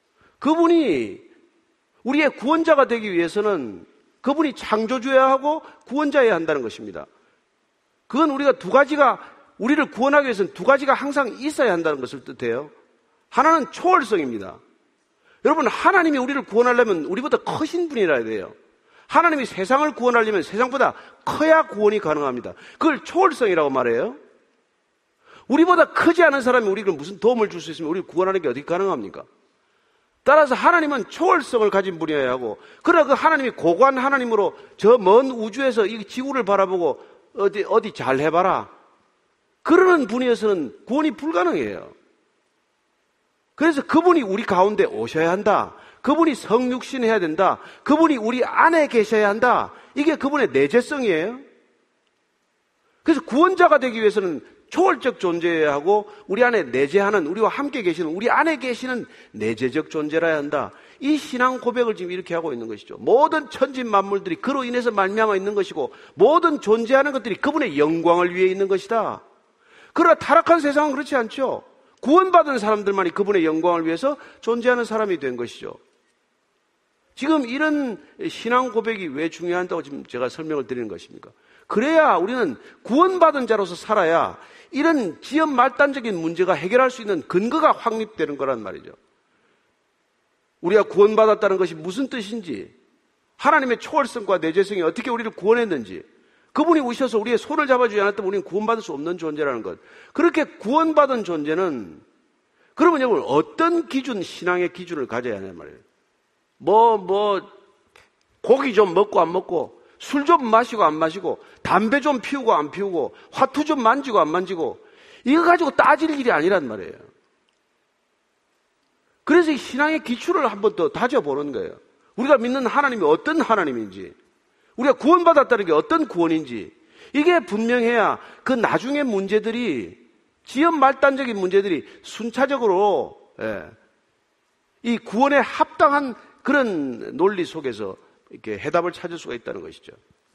그분이 우리의 구원자가 되기 위해서는 그분이 창조주여야 하고 구원자여야 한다는 것입니다. 그건 우리가 두 가지가, 우리를 구원하기 위해서는 두 가지가 항상 있어야 한다는 것을 뜻해요. 하나는 초월성입니다. 여러분, 하나님이 우리를 구원하려면 우리보다 크신 분이라야 돼요. 하나님이 세상을 구원하려면 세상보다 커야 구원이 가능합니다. 그걸 초월성이라고 말해요. 우리보다 크지 않은 사람이 우리를 무슨 도움을 줄 수 있으면 우리를 구원하는 게 어떻게 가능합니까? 따라서 하나님은 초월성을 가진 분이어야 하고, 그러나 그 하나님이 고고한 하나님으로 저 먼 우주에서 이 지구를 바라보고 어디 어디 잘 해봐라, 그러는 분이어서는 구원이 불가능해요. 그래서 그분이 우리 가운데 오셔야 한다. 그분이 성육신해야 된다. 그분이 우리 안에 계셔야 한다. 이게 그분의 내재성이에요. 그래서 구원자가 되기 위해서는 초월적 존재여야 하고, 우리 안에 내재하는, 우리와 함께 계시는, 우리 안에 계시는 내재적 존재라야 한다. 이 신앙 고백을 지금 이렇게 하고 있는 것이죠. 모든 천지 만물들이 그로 인해서 말미암아 있는 것이고, 모든 존재하는 것들이 그분의 영광을 위해 있는 것이다. 그러나 타락한 세상은 그렇지 않죠. 구원받은 사람들만이 그분의 영광을 위해서 존재하는 사람이 된 것이죠. 지금 이런 신앙 고백이 왜 중요한다고 지금 제가 설명을 드리는 것입니까? 그래야 우리는 구원받은 자로서 살아야 이런 지연 말단적인 문제가 해결할 수 있는 근거가 확립되는 거란 말이죠. 우리가 구원받았다는 것이 무슨 뜻인지, 하나님의 초월성과 내재성이 어떻게 우리를 구원했는지, 그분이 오셔서 우리의 손을 잡아주지 않았다면 우리는 구원받을 수 없는 존재라는 것. 그렇게 구원받은 존재는, 그러면 여러분 어떤 기준, 신앙의 기준을 가져야 하냐 말이에요. 뭐, 뭐, 고기 좀 먹고 안 먹고, 술 좀 마시고 안 마시고, 담배 좀 피우고 안 피우고, 화투 좀 만지고 안 만지고, 이거 가지고 따질 일이 아니란 말이에요. 그래서 이 신앙의 기초를 한번 더 다져보는 거예요. 우리가 믿는 하나님이 어떤 하나님인지, 우리가 구원받았다는 게 어떤 구원인지, 이게 분명해야 그 나중의 문제들이, 지연 말단적인 문제들이 순차적으로 예, 이 구원에 합당한 그런 논리 속에서 이렇게 해답을 찾을 수가 있다는 것이죠.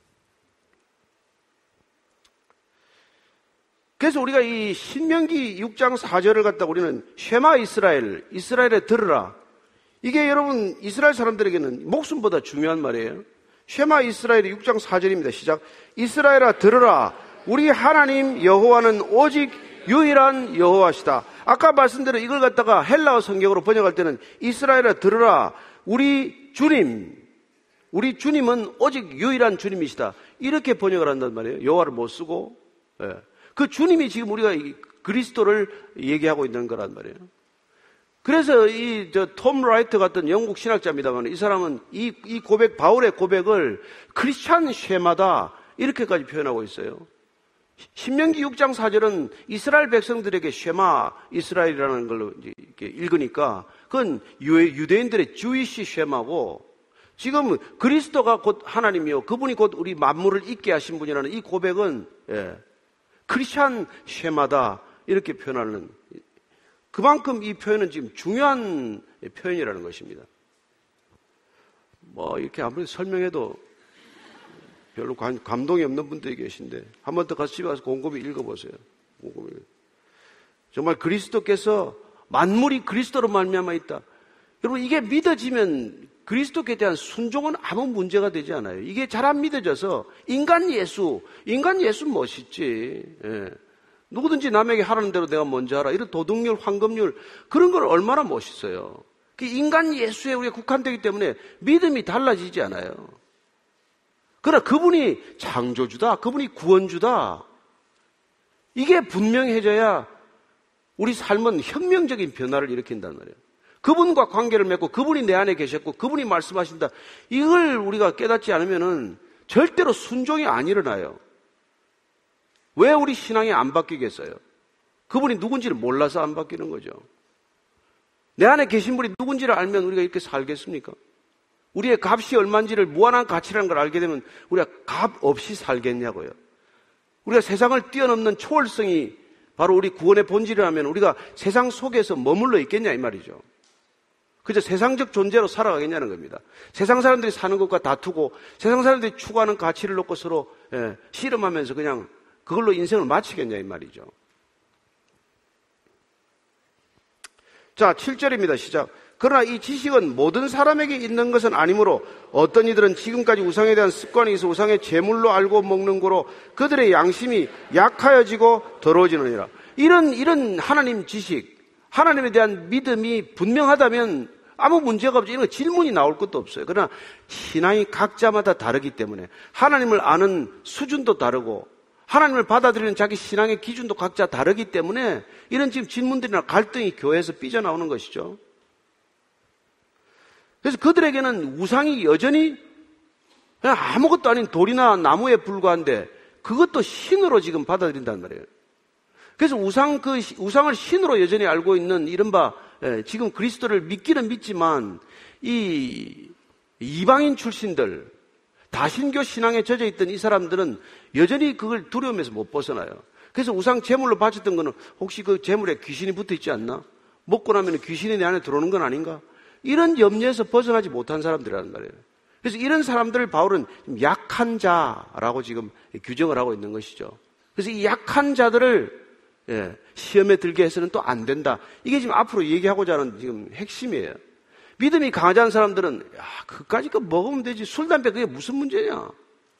그래서 우리가 이 신명기 육 장 사 절을 갖다 우리는 쉐마 이스라엘, 이스라엘에 들으라. 이게 여러분 이스라엘 사람들에게는 목숨보다 중요한 말이에요. 쉐마 이스라엘의 육 장 사 절입니다. 시작. 이스라엘아 들으라. 우리 하나님 여호와는 오직 유일한 여호와시다. 아까 말씀대로 이걸 갖다가 헬라어 성경으로 번역할 때는 이스라엘아 들으라. 우리 주님, 우리 주님은 오직 유일한 주님이시다. 이렇게 번역을 한단 말이에요. 여호와를 못 쓰고. 예. 그 주님이 지금 우리가 그리스도를 얘기하고 있는 거란 말이에요. 그래서 이 저 톰 라이트 같은 영국 신학자입니다만 이 사람은 이, 이 고백, 바울의 고백을 크리스찬 쉐마다 이렇게까지 표현하고 있어요. 신명기 육 장 사 절은 이스라엘 백성들에게 쉐마 이스라엘이라는 걸로 이렇게 읽으니까 그건 유대인들의 주이시 쉐마고, 지금 그리스도가 곧 하나님이요 그분이 곧 우리 만물을 있게 하신 분이라는 이 고백은 예, 크리스찬 쉐마다 이렇게 표현하는, 그만큼 이 표현은 지금 중요한 표현이라는 것입니다. 뭐 이렇게 아무리 설명해도 별로 감동이 없는 분들이 계신데 한 번 더 가서 집에 가서 곰곰이 읽어보세요. 정말 그리스도께서 만물이 그리스도로 말미암아 있다. 여러분, 이게 믿어지면 그리스도께 대한 순종은 아무 문제가 되지 않아요. 이게 잘 안 믿어져서 인간 예수, 인간 예수 멋있지. 예. 누구든지 남에게 하라는 대로 내가 먼저 하라. 이런 도덕률, 황금률 그런 걸 얼마나 멋있어요. 인간 예수에 우리가 국한되기 때문에 믿음이 달라지지 않아요. 그러나 그분이 창조주다, 그분이 구원주다. 이게 분명해져야 우리 삶은 혁명적인 변화를 일으킨단 말이에요. 그분과 관계를 맺고 그분이 내 안에 계셨고 그분이 말씀하신다. 이걸 우리가 깨닫지 않으면은 절대로 순종이 안 일어나요. 왜 우리 신앙이 안 바뀌겠어요? 그분이 누군지를 몰라서 안 바뀌는 거죠. 내 안에 계신 분이 누군지를 알면 우리가 이렇게 살겠습니까? 우리의 값이 얼마인지를, 무한한 가치라는 걸 알게 되면 우리가 값 없이 살겠냐고요. 우리가 세상을 뛰어넘는 초월성이 바로 우리 구원의 본질이라면 우리가 세상 속에서 머물러 있겠냐 이 말이죠. 그저 세상적 존재로 살아가겠냐는 겁니다. 세상 사람들이 사는 것과 다투고 세상 사람들이 추구하는 가치를 놓고 서로 예, 씨름하면서 그냥 그걸로 인생을 마치겠냐 이 말이죠. 자, 칠 절입니다. 시작. 그러나 이 지식은 모든 사람에게 있는 것은 아니므로 어떤 이들은 지금까지 우상에 대한 습관이 있어 우상의 제물로 알고 먹는 거로 그들의 양심이 약하여지고 더러워지느니라. 이런 이런 하나님 지식, 하나님에 대한 믿음이 분명하다면 아무 문제가 없죠. 이런 거 질문이 나올 것도 없어요. 그러나 신앙이 각자마다 다르기 때문에 하나님을 아는 수준도 다르고 하나님을 받아들이는 자기 신앙의 기준도 각자 다르기 때문에 이런 지금 질문들이나 갈등이 교회에서 삐져나오는 것이죠. 그래서 그들에게는 우상이 여전히 그냥 아무것도 아닌 돌이나 나무에 불과한데 그것도 신으로 지금 받아들인단 말이에요. 그래서 우상, 그 우상을 신으로 여전히 알고 있는 이른바 지금 그리스도를 믿기는 믿지만 이 이방인 출신들, 다신교 신앙에 젖어 있던 이 사람들은 여전히 그걸 두려움에서 못 벗어나요. 그래서 우상 제물로 바쳤던 거는 혹시 그 제물에 귀신이 붙어 있지 않나? 먹고 나면 귀신이 내 안에 들어오는 건 아닌가? 이런 염려에서 벗어나지 못한 사람들이라는 말이에요. 그래서 이런 사람들을 바울은 약한 자라고 지금 규정을 하고 있는 것이죠. 그래서 이 약한 자들을 예, 시험에 들게 해서는 또 안 된다. 이게 지금 앞으로 얘기하고자 하는 지금 핵심이에요. 믿음이 강하지 않은 사람들은 야, 그까짓 거 먹으면 되지. 술, 담배 그게 무슨 문제냐.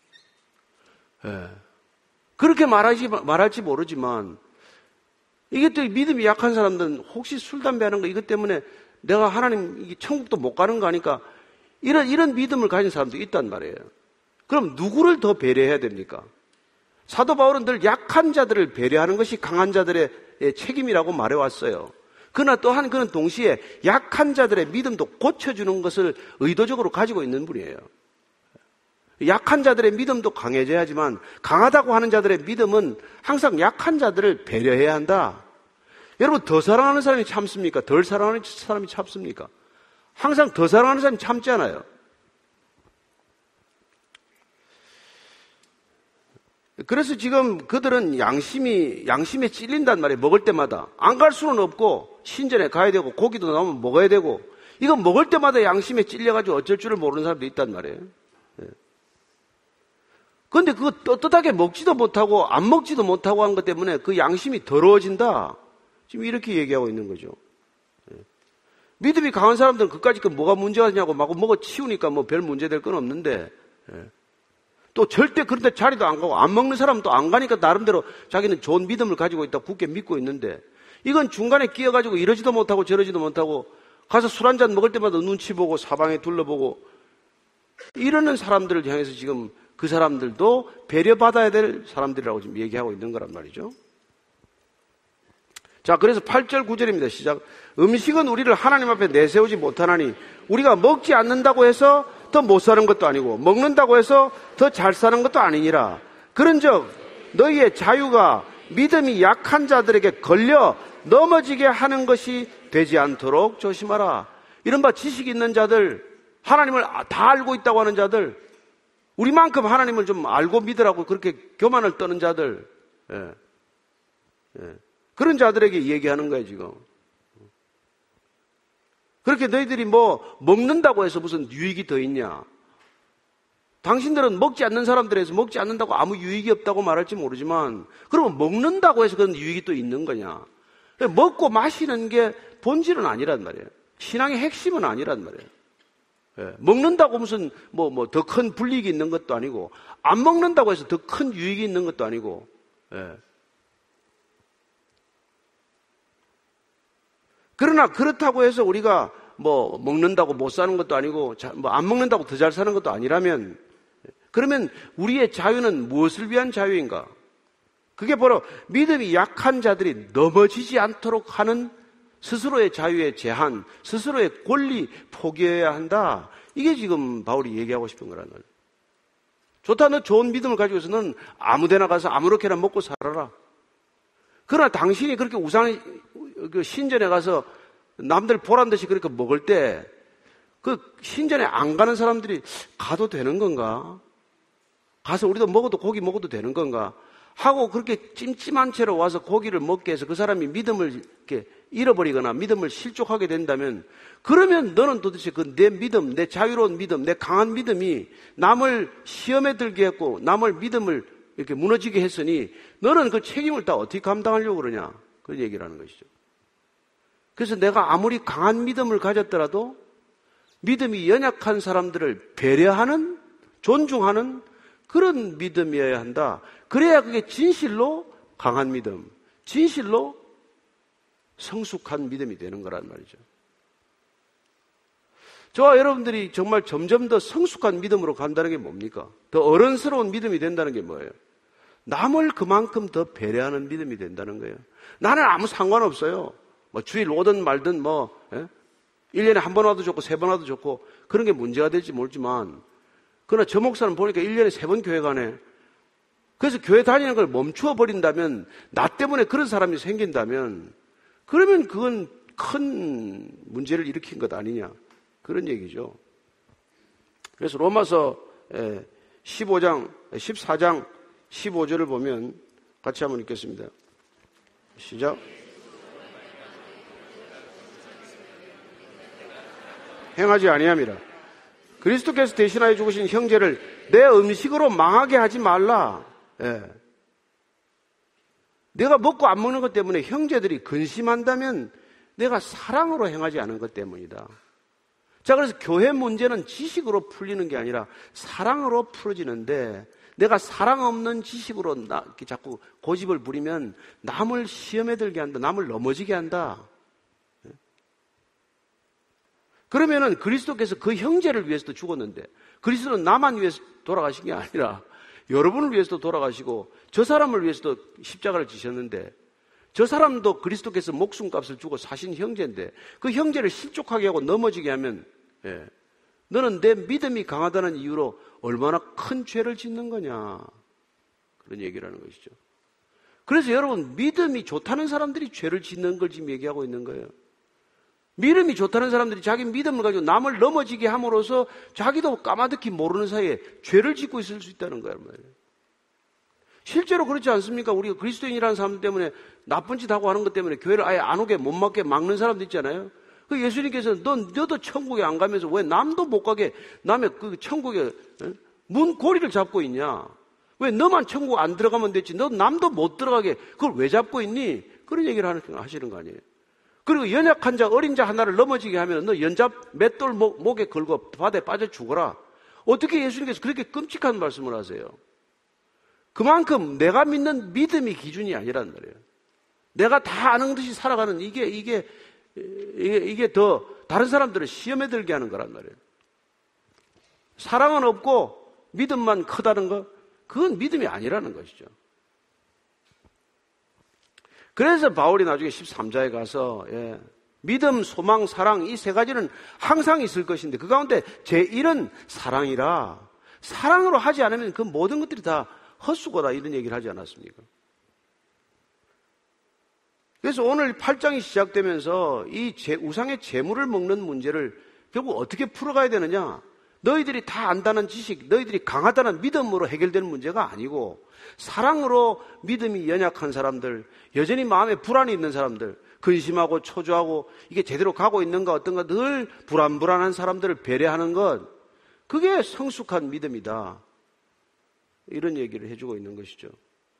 예. 그렇게 말하지, 말할지 모르지만 이게 또 믿음이 약한 사람들은 혹시 술, 담배 하는 거 이것 때문에 내가 하나님 천국도 못 가는 거 아니까 이런, 이런 믿음을 가진 사람들이 있단 말이에요. 그럼 누구를 더 배려해야 됩니까? 사도 바울은 늘 약한 자들을 배려하는 것이 강한 자들의 책임이라고 말해왔어요. 그러나 또한 그는 동시에 약한 자들의 믿음도 고쳐주는 것을 의도적으로 가지고 있는 분이에요. 약한 자들의 믿음도 강해져야지만 강하다고 하는 자들의 믿음은 항상 약한 자들을 배려해야 한다. 여러분, 더 사랑하는 사람이 참습니까? 덜 사랑하는 사람이 참습니까? 항상 더 사랑하는 사람이 참잖아요. 그래서 지금 그들은 양심이, 양심에 찔린단 말이에요. 먹을 때마다. 안 갈 수는 없고, 신전에 가야 되고, 고기도 나오면 먹어야 되고, 이거 먹을 때마다 양심에 찔려가지고 어쩔 줄을 모르는 사람도 있단 말이에요. 그런데 그거 떳떳하게 먹지도 못하고, 안 먹지도 못하고 한 것 때문에 그 양심이 더러워진다. 지금 이렇게 얘기하고 있는 거죠. 믿음이 강한 사람들은 그까짓 거 뭐가 문제가 되냐고 막 먹어 치우니까 뭐 별 문제 될 건 없는데, 또 절대 그런데 자리도 안 가고 안 먹는 사람은 또 안 가니까 나름대로 자기는 좋은 믿음을 가지고 있다 굳게 믿고 있는데 이건 중간에 끼어가지고 이러지도 못하고 저러지도 못하고 가서 술 한잔 먹을 때마다 눈치 보고 사방에 둘러보고 이러는 사람들을 향해서 지금 그 사람들도 배려받아야 될 사람들이라고 지금 얘기하고 있는 거란 말이죠. 자, 그래서 팔 절 구 절입니다. 시작. 음식은 우리를 하나님 앞에 내세우지 못하나니 우리가 먹지 않는다고 해서 더 못 사는 것도 아니고 먹는다고 해서 더 잘 사는 것도 아니니라. 그런즉 너희의 자유가 믿음이 약한 자들에게 걸려 넘어지게 하는 것이 되지 않도록 조심하라. 이른바 지식 있는 자들, 하나님을 다 알고 있다고 하는 자들, 우리만큼 하나님을 좀 알고 믿으라고 그렇게 교만을 떠는 자들, 예. 예. 그런 자들에게 얘기하는 거예요 지금. 그렇게 너희들이 뭐 먹는다고 해서 무슨 유익이 더 있냐? 당신들은 먹지 않는 사람들에서 먹지 않는다고 아무 유익이 없다고 말할지 모르지만 그러면 먹는다고 해서 그런 유익이 또 있는 거냐? 먹고 마시는 게 본질은 아니란 말이에요. 신앙의 핵심은 아니란 말이에요. 예, 먹는다고 무슨 뭐 뭐 더 큰 불이익이 있는 것도 아니고 안 먹는다고 해서 더 큰 유익이 있는 것도 아니고 예. 그러나 그렇다고 해서 우리가 뭐 먹는다고 못 사는 것도 아니고 뭐 안 먹는다고 더 잘 사는 것도 아니라면 그러면 우리의 자유는 무엇을 위한 자유인가? 그게 바로 믿음이 약한 자들이 넘어지지 않도록 하는 스스로의 자유의 제한, 스스로의 권리 포기해야 한다. 이게 지금 바울이 얘기하고 싶은 거란 말이에요. 좋다, 너 좋은 믿음을 가지고서 너는 아무 데나 가서 아무렇게나 먹고 살아라. 그러나 당신이 그렇게 우상, 그 신전에 가서 남들 보란 듯이 그렇게 먹을 때 그 신전에 안 가는 사람들이 가도 되는 건가? 가서 우리도 먹어도 고기 먹어도 되는 건가? 하고 그렇게 찜찜한 채로 와서 고기를 먹게 해서 그 사람이 믿음을 이렇게 잃어버리거나 믿음을 실족하게 된다면 그러면 너는 도대체 그 내 믿음, 내 자유로운 믿음, 내 강한 믿음이 남을 시험에 들게 했고 남을 믿음을 이렇게 무너지게 했으니 너는 그 책임을 다 어떻게 감당하려고 그러냐? 그런 얘기를 하는 것이죠. 그래서 내가 아무리 강한 믿음을 가졌더라도 믿음이 연약한 사람들을 배려하는, 존중하는 그런 믿음이어야 한다. 그래야 그게 진실로 강한 믿음, 진실로 성숙한 믿음이 되는 거란 말이죠. 저와 여러분들이 정말 점점 더 성숙한 믿음으로 간다는 게 뭡니까? 더 어른스러운 믿음이 된다는 게 뭐예요? 남을 그만큼 더 배려하는 믿음이 된다는 거예요. 나는 아무 상관없어요. 뭐 주일 오든 말든 뭐 예? 일 년에 한 번 와도 좋고 세 번 와도 좋고 그런 게 문제가 될지 모르지만 그러나 저 목사는 보니까 일 년에 세 번 교회 가네. 그래서 교회 다니는 걸 멈추어 버린다면 나 때문에 그런 사람이 생긴다면 그러면 그건 큰 문제를 일으킨 것 아니냐 그런 얘기죠. 그래서 로마서 십오 장, 십사 장 십오 절을 보면 같이 한번 읽겠습니다. 시작. 행하지 아니함이라. 그리스도께서 대신하여 죽으신 형제를 내 음식으로 망하게 하지 말라. 예. 내가 먹고 안 먹는 것 때문에 형제들이 근심한다면 내가 사랑으로 행하지 않은 것 때문이다. 자, 그래서 교회 문제는 지식으로 풀리는 게 아니라 사랑으로 풀어지는데 내가 사랑 없는 지식으로 나, 이렇게 자꾸 고집을 부리면 남을 시험에 들게 한다. 남을 넘어지게 한다. 그러면은 그리스도께서 그 형제를 위해서도 죽었는데 그리스도는 나만 위해서 돌아가신 게 아니라 여러분을 위해서도 돌아가시고 저 사람을 위해서도 십자가를 지셨는데 저 사람도 그리스도께서 목숨값을 주고 사신 형제인데 그 형제를 실족하게 하고 넘어지게 하면 예, 너는 내 믿음이 강하다는 이유로 얼마나 큰 죄를 짓는 거냐 그런 얘기를 하는 것이죠. 그래서 여러분 믿음이 좋다는 사람들이 죄를 짓는 걸 지금 얘기하고 있는 거예요. 믿음이 좋다는 사람들이 자기 믿음을 가지고 남을 넘어지게 함으로써 자기도 까마득히 모르는 사이에 죄를 짓고 있을 수 있다는 거란 말이에요. 실제로 그렇지 않습니까? 우리가 그리스도인이라는 사람 때문에 나쁜 짓 하고 하는 것 때문에 교회를 아예 안 오게 못 맞게 막는 사람도 있잖아요. 그 예수님께서 너, 너도 천국에 안 가면서 왜 남도 못 가게 남의 그 천국에 문 고리를 잡고 있냐? 왜 너만 천국 안 들어가면 됐지? 너 남도 못 들어가게 그걸 왜 잡고 있니? 그런 얘기를 하는, 하시는 거 아니에요. 그리고 연약한 자, 어린 자 하나를 넘어지게 하면 너 연잡 맷돌 목, 목에 걸고 바다에 빠져 죽어라. 어떻게 예수님께서 그렇게 끔찍한 말씀을 하세요? 그만큼 내가 믿는 믿음이 기준이 아니란 말이에요. 내가 다 아는 듯이 살아가는 이게, 이게, 이게, 이게 더 다른 사람들을 시험에 들게 하는 거란 말이에요. 사랑은 없고 믿음만 크다는 거, 그건 믿음이 아니라는 것이죠. 그래서 바울이 나중에 십삼 장에 가서 예, 믿음, 소망, 사랑 이 세 가지는 항상 있을 것인데 그 가운데 제일은 사랑이라. 사랑으로 하지 않으면 그 모든 것들이 다 헛수고다 이런 얘기를 하지 않았습니까? 그래서 오늘 팔 장이 시작되면서 이 제, 우상의 재물을 먹는 문제를 결국 어떻게 풀어가야 되느냐? 너희들이 다 안다는 지식, 너희들이 강하다는 믿음으로 해결되는 문제가 아니고 사랑으로 믿음이 연약한 사람들, 여전히 마음에 불안이 있는 사람들, 근심하고 초조하고 이게 제대로 가고 있는가 어떤가 늘 불안불안한 사람들을 배려하는 것, 그게 성숙한 믿음이다. 이런 얘기를 해주고 있는 것이죠.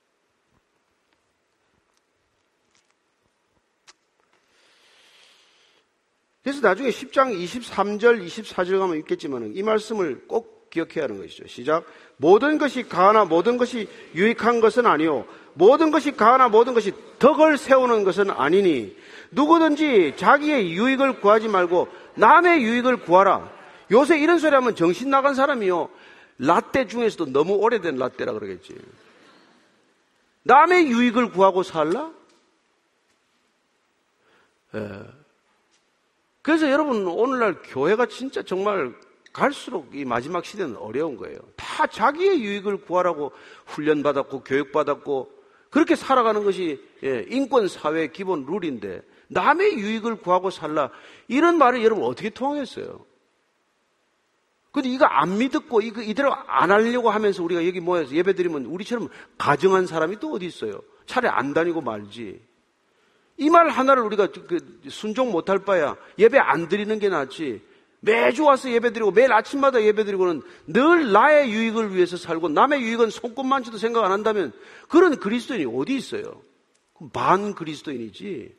그래서 나중에 십 장 이십삼 절, 이십사 절 가면 있겠지만 이 말씀을 꼭 기억해야 하는 것이죠. 시작. 모든 것이 가하나 모든 것이 유익한 것은 아니요 모든 것이 가하나 모든 것이 덕을 세우는 것은 아니니 누구든지 자기의 유익을 구하지 말고 남의 유익을 구하라. 요새 이런 소리 하면 정신 나간 사람이요. 라떼 중에서도 너무 오래된 라떼라 그러겠지. 남의 유익을 구하고 살라? 예. 그래서 여러분 오늘날 교회가 진짜 정말 갈수록 이 마지막 시대는 어려운 거예요. 다 자기의 유익을 구하라고 훈련받았고 교육받았고 그렇게 살아가는 것이 인권 사회의 기본 룰인데 남의 유익을 구하고 살라 이런 말을 여러분 어떻게 통하겠어요? 근데 이거 안 믿고 이거 이대로 안 하려고 하면서 우리가 여기 모여서 예배드리면 우리처럼 가정한 사람이 또 어디 있어요? 차라리 안 다니고 말지. 이 말 하나를 우리가 순종 못할 바야 예배 안 드리는 게 낫지. 매주 와서 예배드리고 매일 아침마다 예배드리고는 늘 나의 유익을 위해서 살고 남의 유익은 손꼽만치도 생각 안 한다면 그런 그리스도인이 어디 있어요? 반 그리스도인이지.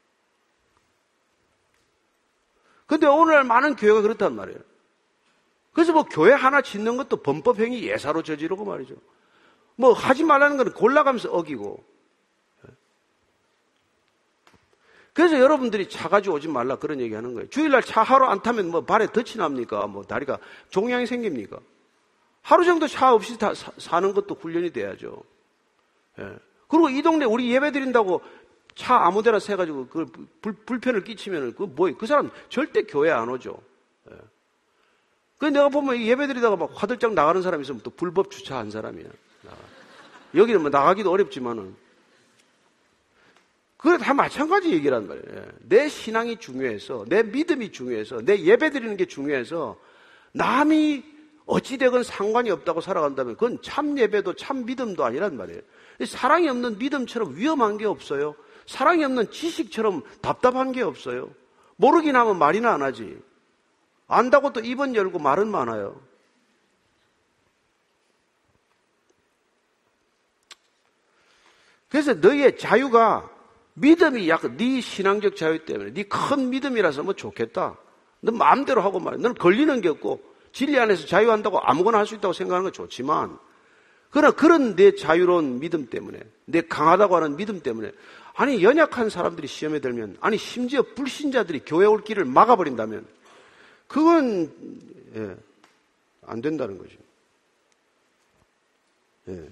근데 오늘날 많은 교회가 그렇단 말이에요. 그래서 뭐 교회 하나 짓는 것도 범법행위 예사로 저지르고 말이죠. 뭐 하지 말라는 건 골라가면서 어기고. 그래서 여러분들이 차 가지고 오지 말라 그런 얘기 하는 거예요. 주일날 차 하루 안 타면 뭐 발에 덫이 납니까? 뭐 다리가 종양이 생깁니까? 하루 정도 차 없이 다 사, 사는 것도 훈련이 돼야죠. 예. 그리고 이 동네 우리 예배 드린다고 차 아무 데나 세가지고 그 불, 불편을 끼치면은 그 뭐예요? 그 사람 절대 교회 안 오죠. 예. 그 내가 보면 예배 드리다가 막 화들짝 나가는 사람이 있으면 또 불법 주차한 사람이야. 나가. 여기는 뭐 나가기도 어렵지만은. 그게 다 마찬가지 얘기란 말이에요. 내 신앙이 중요해서, 내 믿음이 중요해서, 내 예배 드리는 게 중요해서 남이 어찌되건 상관이 없다고 살아간다면 그건 참 예배도 참 믿음도 아니란 말이에요. 사랑이 없는 믿음처럼 위험한 게 없어요. 사랑이 없는 지식처럼 답답한 게 없어요. 모르긴 하면 말이나 안 하지. 안다고 또 입은 열고 말은 많아요. 그래서 너희의 자유가 믿음이 약간 네 신앙적 자유 때문에 네 큰 믿음이라서 뭐 좋겠다. 너 마음대로 하고 말이야. 너는 걸리는 게 없고 진리 안에서 자유한다고 아무거나 할 수 있다고 생각하는 건 좋지만 그러나 그런 내 자유로운 믿음 때문에 내 강하다고 하는 믿음 때문에 아니 연약한 사람들이 시험에 들면 아니 심지어 불신자들이 교회 올 길을 막아버린다면 그건 예, 안 된다는 거죠. 예.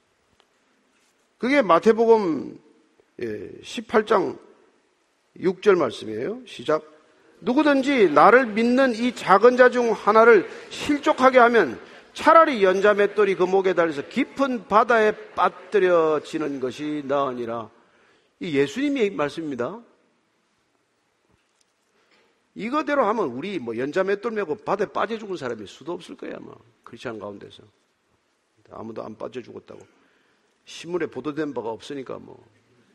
그게 마태복음 십팔 장 육 절 말씀이에요. 시작. 누구든지 나를 믿는 이 작은 자 중 하나를 실족하게 하면 차라리 연자 맷돌이 그 목에 달려서 깊은 바다에 빠뜨려지는 것이 나으니라. 이 예수님의 말씀입니다. 이거대로 하면 우리 뭐 연자 맷돌 메고 바다에 빠져 죽은 사람이 수도 없을 거야 아마. 크리스찬 가운데서 아무도 안 빠져 죽었다고 신문에 보도된 바가 없으니까 뭐.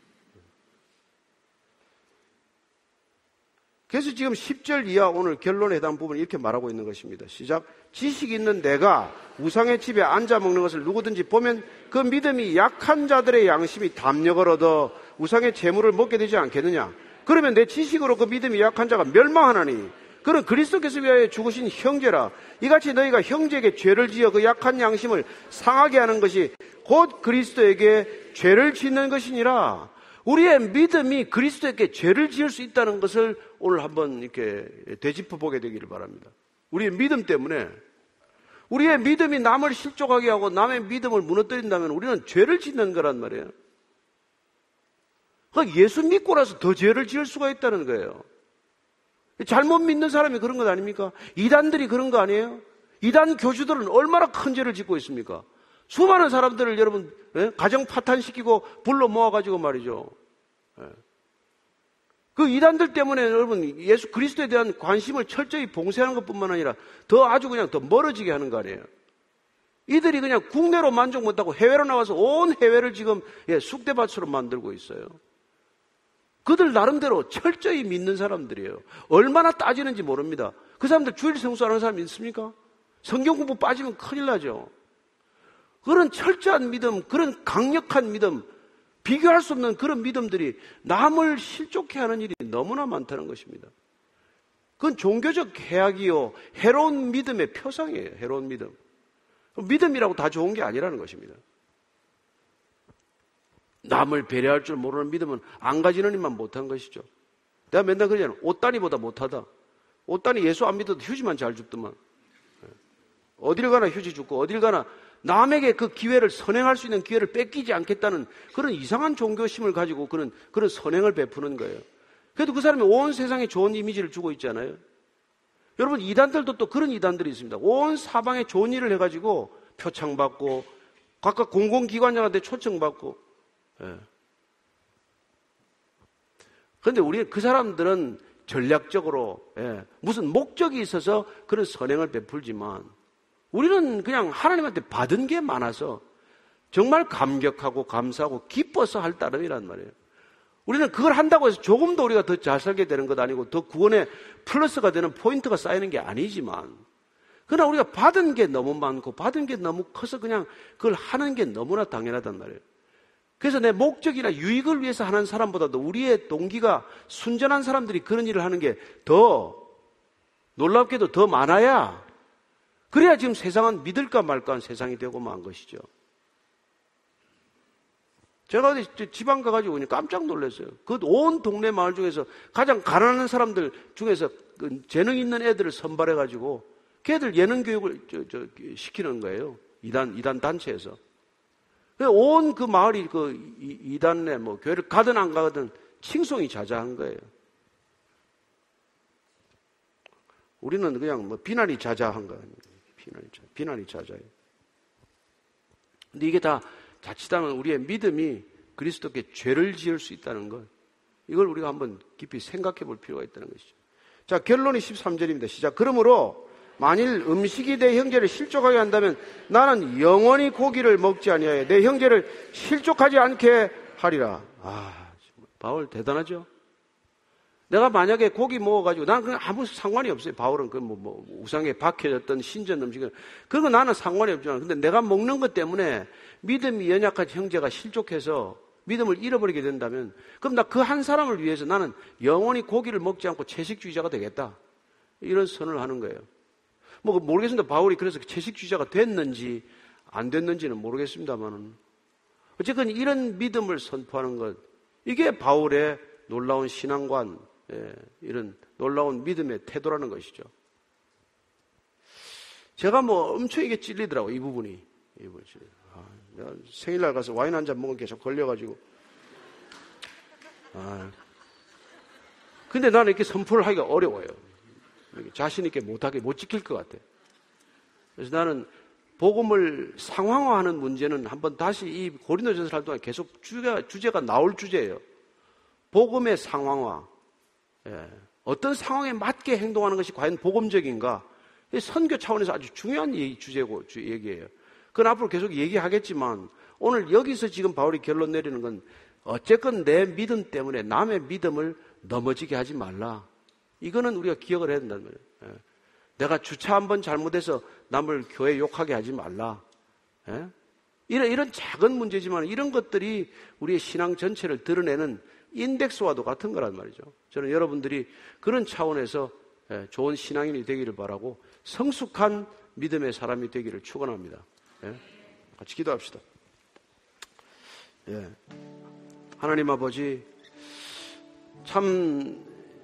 그래서 지금 십 절 이하 오늘 결론에 해당 부분을 이렇게 말하고 있는 것입니다. 시작. 지식 있는 내가 우상의 집에 앉아 먹는 것을 누구든지 보면 그 믿음이 약한 자들의 양심이 담력을 얻어 우상의 재물을 먹게 되지 않겠느냐. 그러면 내 지식으로 그 믿음이 약한 자가 멸망하나니 그는 그리스도께서 위하여 죽으신 형제라. 이같이 너희가 형제에게 죄를 지어 그 약한 양심을 상하게 하는 것이 곧 그리스도에게 죄를 짓는 것이니라. 우리의 믿음이 그리스도에게 죄를 지을 수 있다는 것을 오늘 한번 이렇게 되짚어 보게 되기를 바랍니다. 우리의 믿음 때문에 우리의 믿음이 남을 실족하게 하고 남의 믿음을 무너뜨린다면 우리는 죄를 짓는 거란 말이에요. 그러니까 예수 믿고라서 더 죄를 지을 수가 있다는 거예요. 잘못 믿는 사람이 그런 것 아닙니까? 이단들이 그런 거 아니에요? 이단 교주들은 얼마나 큰 죄를 짓고 있습니까? 수많은 사람들을 여러분 예? 가정 파탄시키고 불러 모아가지고 말이죠. 예. 그 이단들 때문에 여러분 예수 그리스도에 대한 관심을 철저히 봉쇄하는 것뿐만 아니라 더 아주 그냥 더 멀어지게 하는 거 아니에요. 이들이 그냥 국내로 만족 못하고 해외로 나와서 온 해외를 지금 예, 쑥대밭으로 만들고 있어요. 그들 나름대로 철저히 믿는 사람들이에요. 얼마나 따지는지 모릅니다. 그 사람들 주일 성수하는 사람 있습니까? 성경 공부 빠지면 큰일 나죠. 그런 철저한 믿음, 그런 강력한 믿음, 비교할 수 없는 그런 믿음들이 남을 실족해 하는 일이 너무나 많다는 것입니다. 그건 종교적 해악이요, 해로운 믿음의 표상이에요. 해로운 믿음. 믿음이라고 다 좋은 게 아니라는 것입니다. 남을 배려할 줄 모르는 믿음은 안 가지는 일만 못한 것이죠. 내가 맨날 그러잖아. 옷단이보다 못하다. 옷단이 예수 안 믿어도 휴지만 잘 줍더만. 어딜 가나 휴지 줍고 어딜 가나 남에게 그 기회를 선행할 수 있는 기회를 뺏기지 않겠다는 그런 이상한 종교심을 가지고 그런, 그런 선행을 베푸는 거예요. 그래도 그 사람이 온 세상에 좋은 이미지를 주고 있잖아요. 여러분, 이단들도 또 그런 이단들이 있습니다. 온 사방에 좋은 일을 해가지고 표창받고 각각 공공기관장한테 초청받고. 예. 그런데 우리 그 사람들은 전략적으로 예, 무슨 목적이 있어서 그런 선행을 베풀지만 우리는 그냥 하나님한테 받은 게 많아서 정말 감격하고 감사하고 기뻐서 할 따름이란 말이에요. 우리는 그걸 한다고 해서 조금 더 우리가 더 잘 살게 되는 것 아니고 더 구원에 플러스가 되는 포인트가 쌓이는 게 아니지만 그러나 우리가 받은 게 너무 많고 받은 게 너무 커서 그냥 그걸 하는 게 너무나 당연하단 말이에요. 그래서 내 목적이나 유익을 위해서 하는 사람보다도 우리의 동기가 순전한 사람들이 그런 일을 하는 게 더 놀랍게도 더 많아야 그래야 지금 세상은 믿을까 말까 한 세상이 되고 만 것이죠. 제가 어디 지방 가가지고 오니 깜짝 놀랐어요. 그 온 동네 마을 중에서 가장 가난한 사람들 중에서 그 재능 있는 애들을 선발해가지고 걔들 예능 교육을 저, 저, 시키는 거예요. 이단, 이단 단체에서. 온 그 마을이 그 이단에 뭐 교회를 가든 안 가든 칭송이 자자한 거예요. 우리는 그냥 뭐 비난이 자자한 거예요. 비난이, 비난이 자자해요. 근데 이게 다 자칫하면 우리의 믿음이 그리스도께 죄를 지을 수 있다는 것, 이걸 우리가 한번 깊이 생각해 볼 필요가 있다는 것이죠. 자, 결론이 십삼 절입니다. 시작. 그러므로 만일 음식이 내 형제를 실족하게 한다면 나는 영원히 고기를 먹지 아니하여 내 형제를 실족하지 않게 하리라. 아, 바울 대단하죠? 내가 만약에 고기 먹어가지고 난 그냥 아무 상관이 없어요. 바울은 그 뭐, 뭐 우상에 박혀졌던 신전 음식은 그거 나는 상관이 없잖아. 근데 내가 먹는 것 때문에 믿음이 연약한 형제가 실족해서 믿음을 잃어버리게 된다면 그럼 나 그 한 사람을 위해서 나는 영원히 고기를 먹지 않고 채식주의자가 되겠다. 이런 선을 하는 거예요. 뭐 모르겠습니다. 바울이 그래서 채식주의자가 됐는지 안 됐는지는 모르겠습니다만은 어쨌든 이런 믿음을 선포하는 것, 이게 바울의 놀라운 신앙관, 예, 이런 놀라운 믿음의 태도라는 것이죠. 제가 뭐 엄청 이게 찔리더라고요. 이 부분이. 이 부분이 아, 내가 생일날 가서 와인 한 잔 먹으면 계속 걸려가지고. 아, 근데 나는 이렇게 선포를 하기가 어려워요. 자신있게 못하게 못 지킬 것 같아. 그래서 나는 복음을 상황화하는 문제는 한번 다시 이 고린도전서 할 동안 계속 주제가, 주제가 나올 주제예요. 복음의 상황화. 예. 어떤 상황에 맞게 행동하는 것이 과연 복음적인가? 선교 차원에서 아주 중요한 얘기, 주제고, 주 얘기예요. 그건 앞으로 계속 얘기하겠지만 오늘 여기서 지금 바울이 결론 내리는 건 어쨌건 내 믿음 때문에 남의 믿음을 넘어지게 하지 말라. 이거는 우리가 기억을 해야 된다는 거예요. 예. 내가 주차 한번 잘못해서 남을 교회 욕하게 하지 말라. 예? 이런, 이런 작은 문제지만 이런 것들이 우리의 신앙 전체를 드러내는 인덱스와도 같은 거란 말이죠. 저는 여러분들이 그런 차원에서 예, 좋은 신앙인이 되기를 바라고 성숙한 믿음의 사람이 되기를 축원합니다. 예? 같이 기도합시다. 예. 하나님 아버지, 참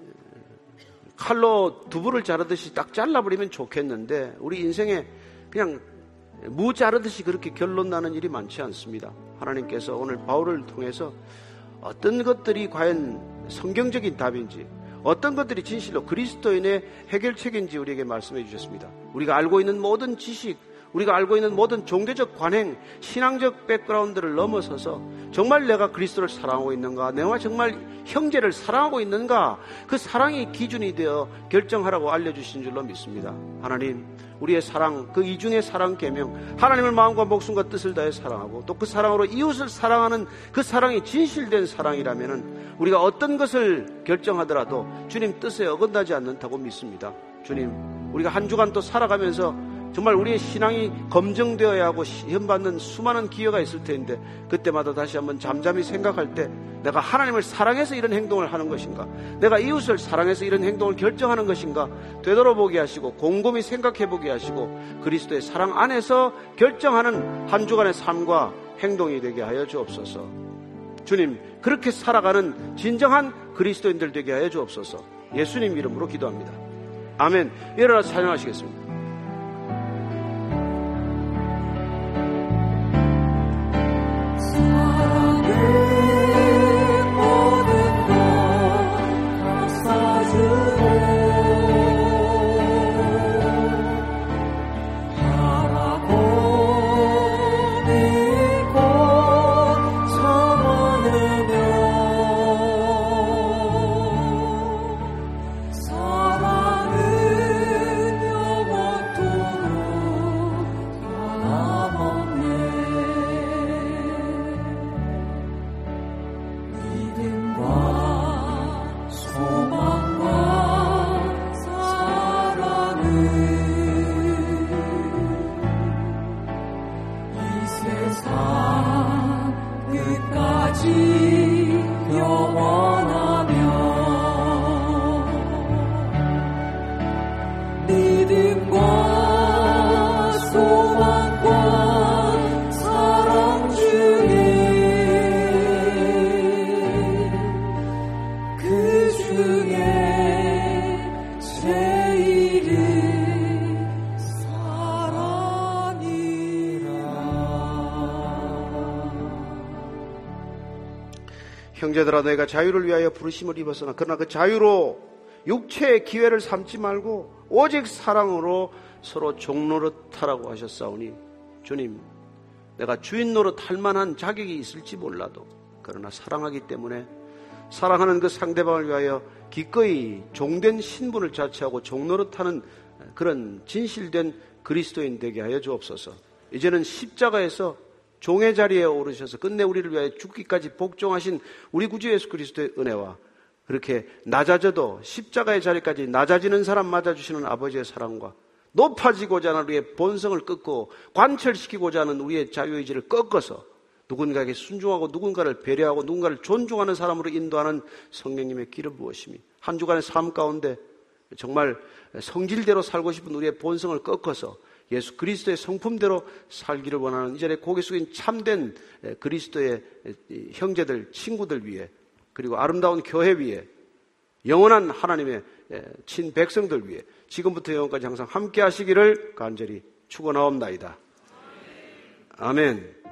칼로 두부를 자르듯이 딱 잘라버리면 좋겠는데 우리 인생에 그냥 무 자르듯이 그렇게 결론 나는 일이 많지 않습니다. 하나님께서 오늘 바울을 통해서 어떤 것들이 과연 성경적인 답인지, 어떤 것들이 진실로 그리스도인의 해결책인지 우리에게 말씀해 주셨습니다. 우리가 알고 있는 모든 지식, 우리가 알고 있는 모든 종교적 관행, 신앙적 백그라운드를 넘어서서 정말 내가 그리스도를 사랑하고 있는가, 내가 정말 형제를 사랑하고 있는가, 그 사랑이 기준이 되어 결정하라고 알려주신 줄로 믿습니다. 하나님, 우리의 사랑, 그 이중의 사랑 계명, 하나님을 마음과 목숨과 뜻을 다해 사랑하고 또 그 사랑으로 이웃을 사랑하는 그 사랑이 진실된 사랑이라면은 우리가 어떤 것을 결정하더라도 주님 뜻에 어긋나지 않는다고 믿습니다. 주님, 우리가 한 주간 또 살아가면서 정말 우리의 신앙이 검증되어야 하고 시험받는 수많은 기회가 있을 텐데 그때마다 다시 한번 잠잠히 생각할 때 내가 하나님을 사랑해서 이런 행동을 하는 것인가, 내가 이웃을 사랑해서 이런 행동을 결정하는 것인가 되돌아보게 하시고 곰곰이 생각해보게 하시고 그리스도의 사랑 안에서 결정하는 한 주간의 삶과 행동이 되게 하여 주옵소서. 주님, 그렇게 살아가는 진정한 그리스도인들 되게 하여 주옵소서. 예수님 이름으로 기도합니다. 아멘. 일어나서 찬양하시겠습니다. 형제들아, 너희가 자유를 위하여 부르심을 입었으나 그러나 그 자유로 육체의 기회를 삼지 말고 오직 사랑으로 서로 종노릇하라고 하셨사오니, 주님, 내가 주인 노릇할 만한 자격이 있을지 몰라도 그러나 사랑하기 때문에 사랑하는 그 상대방을 위하여 기꺼이 종된 신분을 자처하고 종노릇하는 그런 진실된 그리스도인 되게 하여 주옵소서. 이제는 십자가에서 종의 자리에 오르셔서 끝내 우리를 위하여 죽기까지 복종하신 우리 구주 예수 그리스도의 은혜와 그렇게 낮아져도 십자가의 자리까지 낮아지는 사람 맞아주시는 아버지의 사랑과 높아지고자 하는 우리의 본성을 꺾고 관철시키고자 하는 우리의 자유의지를 꺾어서 누군가에게 순종하고 누군가를 배려하고 누군가를 존중하는 사람으로 인도하는 성령님의 기름 부으심이 한 주간의 삶 가운데 정말 성질대로 살고 싶은 우리의 본성을 꺾어서 예수 그리스도의 성품대로 살기를 원하는 이 자리에 고개 숙인 참된 그리스도의 형제들, 친구들 위해, 그리고 아름다운 교회 위에, 영원한 하나님의 친백성들 위해 지금부터 영원까지 항상 함께 하시기를 간절히 축원하옵나이다. 아멘.